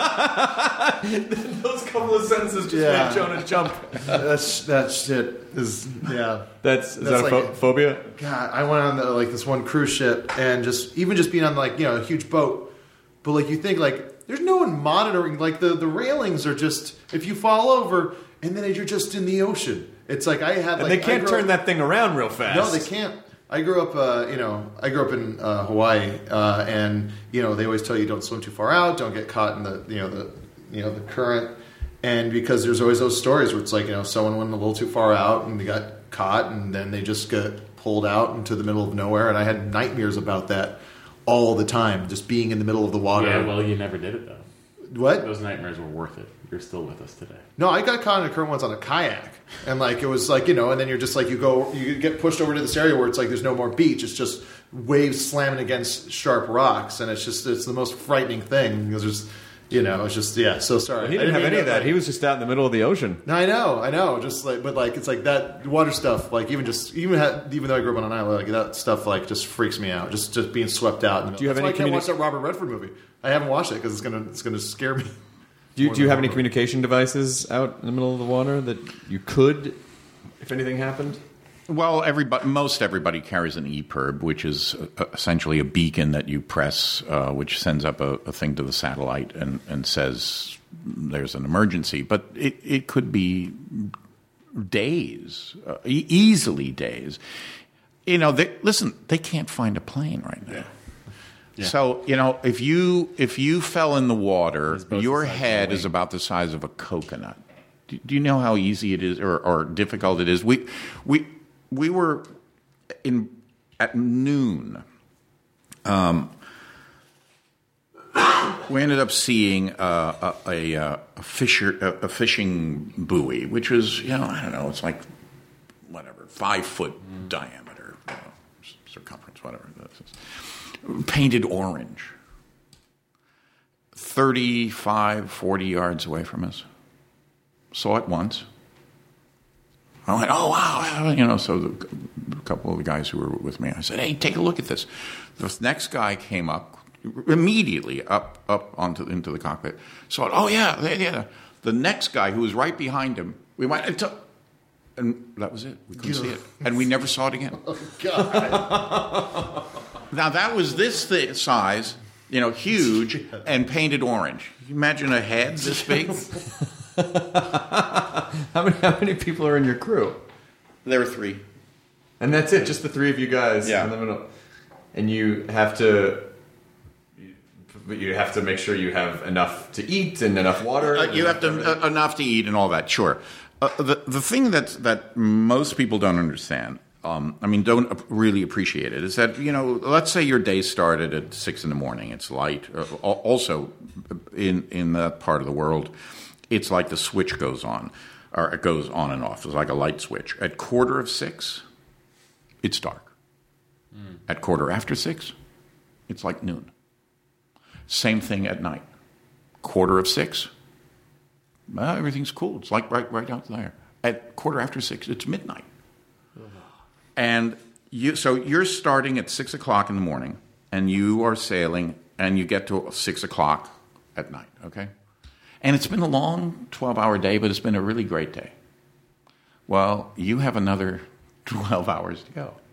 Those couple of sentences just made Jonah jump. That shit is Is that a phobia? God, I went on this one cruise ship, and just being on a huge boat, but you think there's no one monitoring. The railings are just, if you fall over, and then you're just in the ocean. It's and they can't turn that thing around real fast. No, they can't. I grew up in Hawaii, and they always tell you don't swim too far out, don't get caught in the current, and because there's always those stories where it's someone went a little too far out and they got caught, and then they just get pulled out into the middle of nowhere, and I had nightmares about that all the time, just being in the middle of the water. Yeah, well, you never did it though. What? Those nightmares were worth it. You're still with us today. No, I got caught in a current once on a kayak, and it was and then you're just you get pushed over to this area where it's there's no more beach. It's just waves slamming against sharp rocks, and it's the most frightening thing because there's, it's just So sorry, he didn't have any of that. He was just out in the middle of the ocean. No, I know. Just but it's that water stuff. Even though I grew up on an island, that stuff just freaks me out. Just being swept out. Do you have any? I can't watch that Robert Redford movie. I haven't watched it because it's gonna scare me. Do you have any communication devices out in the middle of the water that you could, if anything happened? Well, most everybody carries an EPIRB, which is essentially a beacon that you press, which sends up a thing to the satellite and says there's an emergency. But it could be days, easily days. They can't find a plane right now. Yeah. So, if you fell in the water, your head is about the size of a coconut. Do you know how easy it is or difficult it is? We were at noon. We ended up seeing a fishing buoy, which was, I don't know, it's 5 foot diameter, circumference, whatever this is. Painted orange, 35, 40 yards away from us. Saw it once. I went, oh, wow. So a couple of the guys who were with me, I said, hey, take a look at this. The next guy came up, immediately up into the cockpit. Saw it, oh, yeah. The next guy who was right behind him, we went, and that was it. We couldn't see it. And we never saw it again. Oh, God. Now, that was this size, huge, and painted orange. Can you imagine a head this big? How many people are in your crew? There were 3. And that's it, just the 3 of you guys in the middle. And you have to make sure you have enough to eat and enough water. You have to enough to eat and all that, sure. The thing that most people don't understand, don't really appreciate it, is that, let's say your day started at 6 a.m. It's light. Also, in that part of the world, it's like the switch goes on, or it goes on and off. It's like a light switch. At 5:45, it's dark. At 6:15, it's like noon. Same thing at night. 5:45, everything's cool. It's like right out there. At 6:15, it's midnight. And you're starting at 6 o'clock in the morning, and you are sailing, and you get to 6 o'clock at night, okay? And it's been a long 12-hour day, but it's been a really great day. Well, you have another 12 hours to go.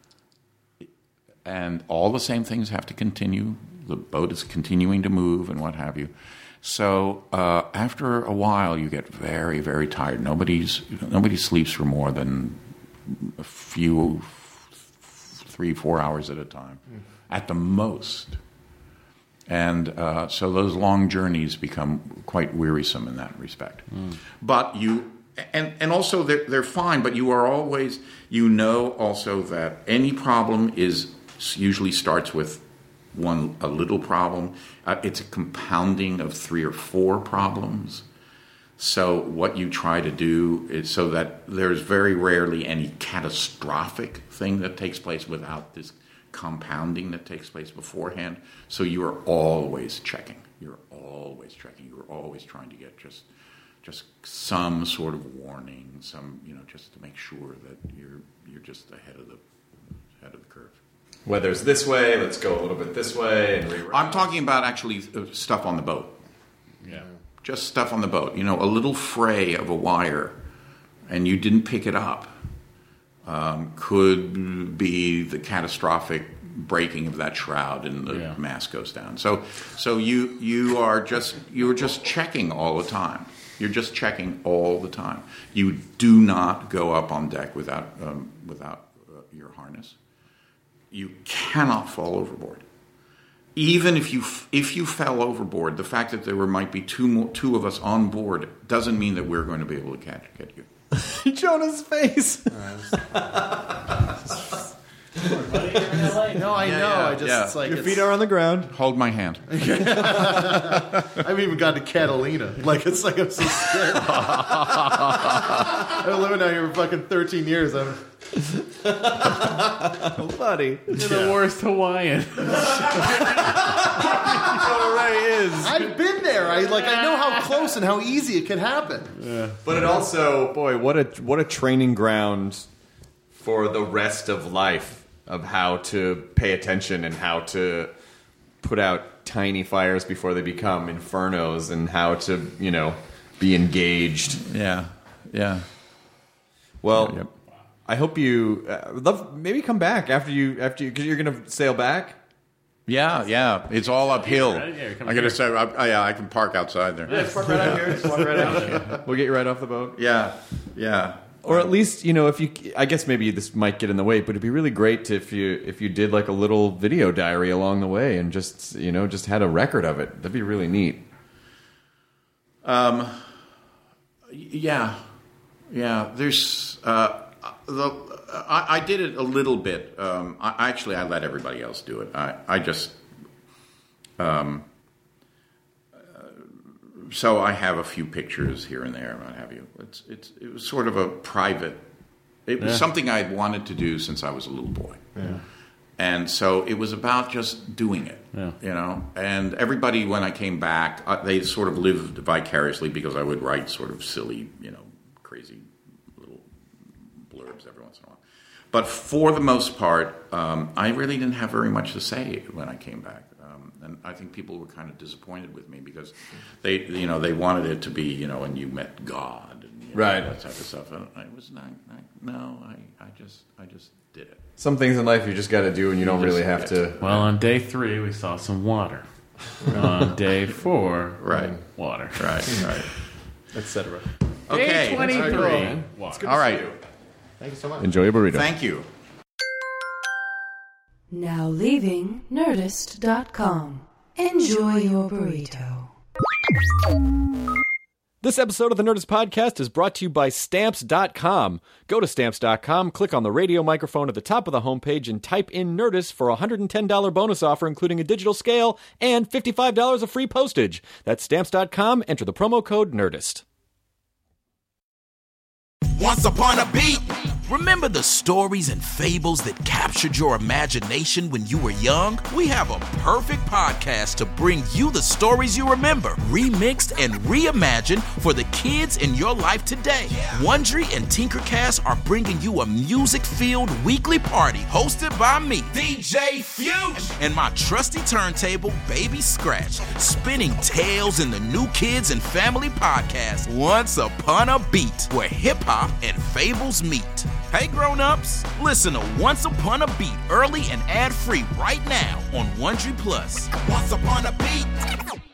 And all the same things have to continue. The boat is continuing to move and what have you. So after a while, you get very, very tired. Nobody sleeps for more than a few, 3-4 hours at a time, at the most. And so those long journeys become quite wearisome in that respect. But and also they're fine, but you are always, also that any problem usually starts with a little problem. It's a compounding of 3 or 4 problems. So what you try to do is so that there's very rarely any catastrophic thing that takes place without this compounding that takes place beforehand. So you are always checking. You're always checking. You're always trying to get just some sort of warning, just to make sure that you're just ahead of the curve. Whether it's this way, let's go a little bit this way. And I'm talking about actually stuff on the boat. Yeah. Just stuff on the boat. A little fray of a wire, and you didn't pick it up, could be the catastrophic breaking of that shroud and the mast goes down. So you're just checking all the time. You're just checking all the time. You do not go up on deck without your harness. You cannot fall overboard. Even if you fell overboard, the fact that there might be two of us on board doesn't mean that we're going to be able to get you. Jonah's face. No, I know. It's like Your feet are on the ground. Hold my hand. I haven't even got to Catalina. It's like I'm so scared. I've been living out here for fucking 13 years. Buddy. You're the worst Hawaiian. I've been there. I know how close and how easy it can happen. Yeah. But it also, boy, what a training ground for the rest of life of how to pay attention and how to put out tiny fires before they become infernos and how to, be engaged. Yeah. Well, yep. I hope you maybe come back after you because you're going to sail back. Yeah. It's all uphill. Yeah, I got to say, I can park outside there. Yeah, park right out here. Just walk right out. We'll get you right off the boat. Yeah. Or at least, if you, I guess maybe this might get in the way, but it'd be really great if you did like a little video diary along the way and just had a record of it. That'd be really neat. Yeah. There's I did it a little bit. I let everybody else do it. I just so I have a few pictures here and there, and what have you. It was sort of a private. It was something I'd wanted to do since I was a little boy. Yeah. And so it was about just doing it, And everybody, when I came back, they sort of lived vicariously because I would write sort of silly, crazy little blurbs every once in a while. But for the most part, I really didn't have very much to say when I came back. And I think people were kind of disappointed with me because they wanted it to be, and you met God and right, that type of stuff. And I was not. I just did it. Some things in life you just got to do, and you don't really have to. Well, on day 3 we saw some water. On day 4, water. Right. Etc. Okay. Day 23, water. All right. Thank you so much. Enjoy your burrito. Thank you. Now leaving Nerdist.com. Enjoy your burrito. This episode of the Nerdist Podcast is brought to you by Stamps.com. Go to Stamps.com, click on the radio microphone at the top of the homepage, and type in Nerdist for a $110 bonus offer, including a digital scale and $55 of free postage. That's Stamps.com. Enter the promo code Nerdist. Once upon a beat. Remember the stories and fables that captured your imagination when you were young? We have a perfect podcast to bring you the stories you remember, remixed and reimagined for the kids in your life today. Wondery and Tinkercast are bringing you a music-filled weekly party hosted by me, DJ Fusion, and my trusty turntable, Baby Scratch, spinning tales in the New Kids and Family podcast, Once Upon a Beat, where hip-hop and fables meet. Hey grown-ups, listen to Once Upon a Beat early and ad-free right now on Wondery Plus. Once Upon a Beat.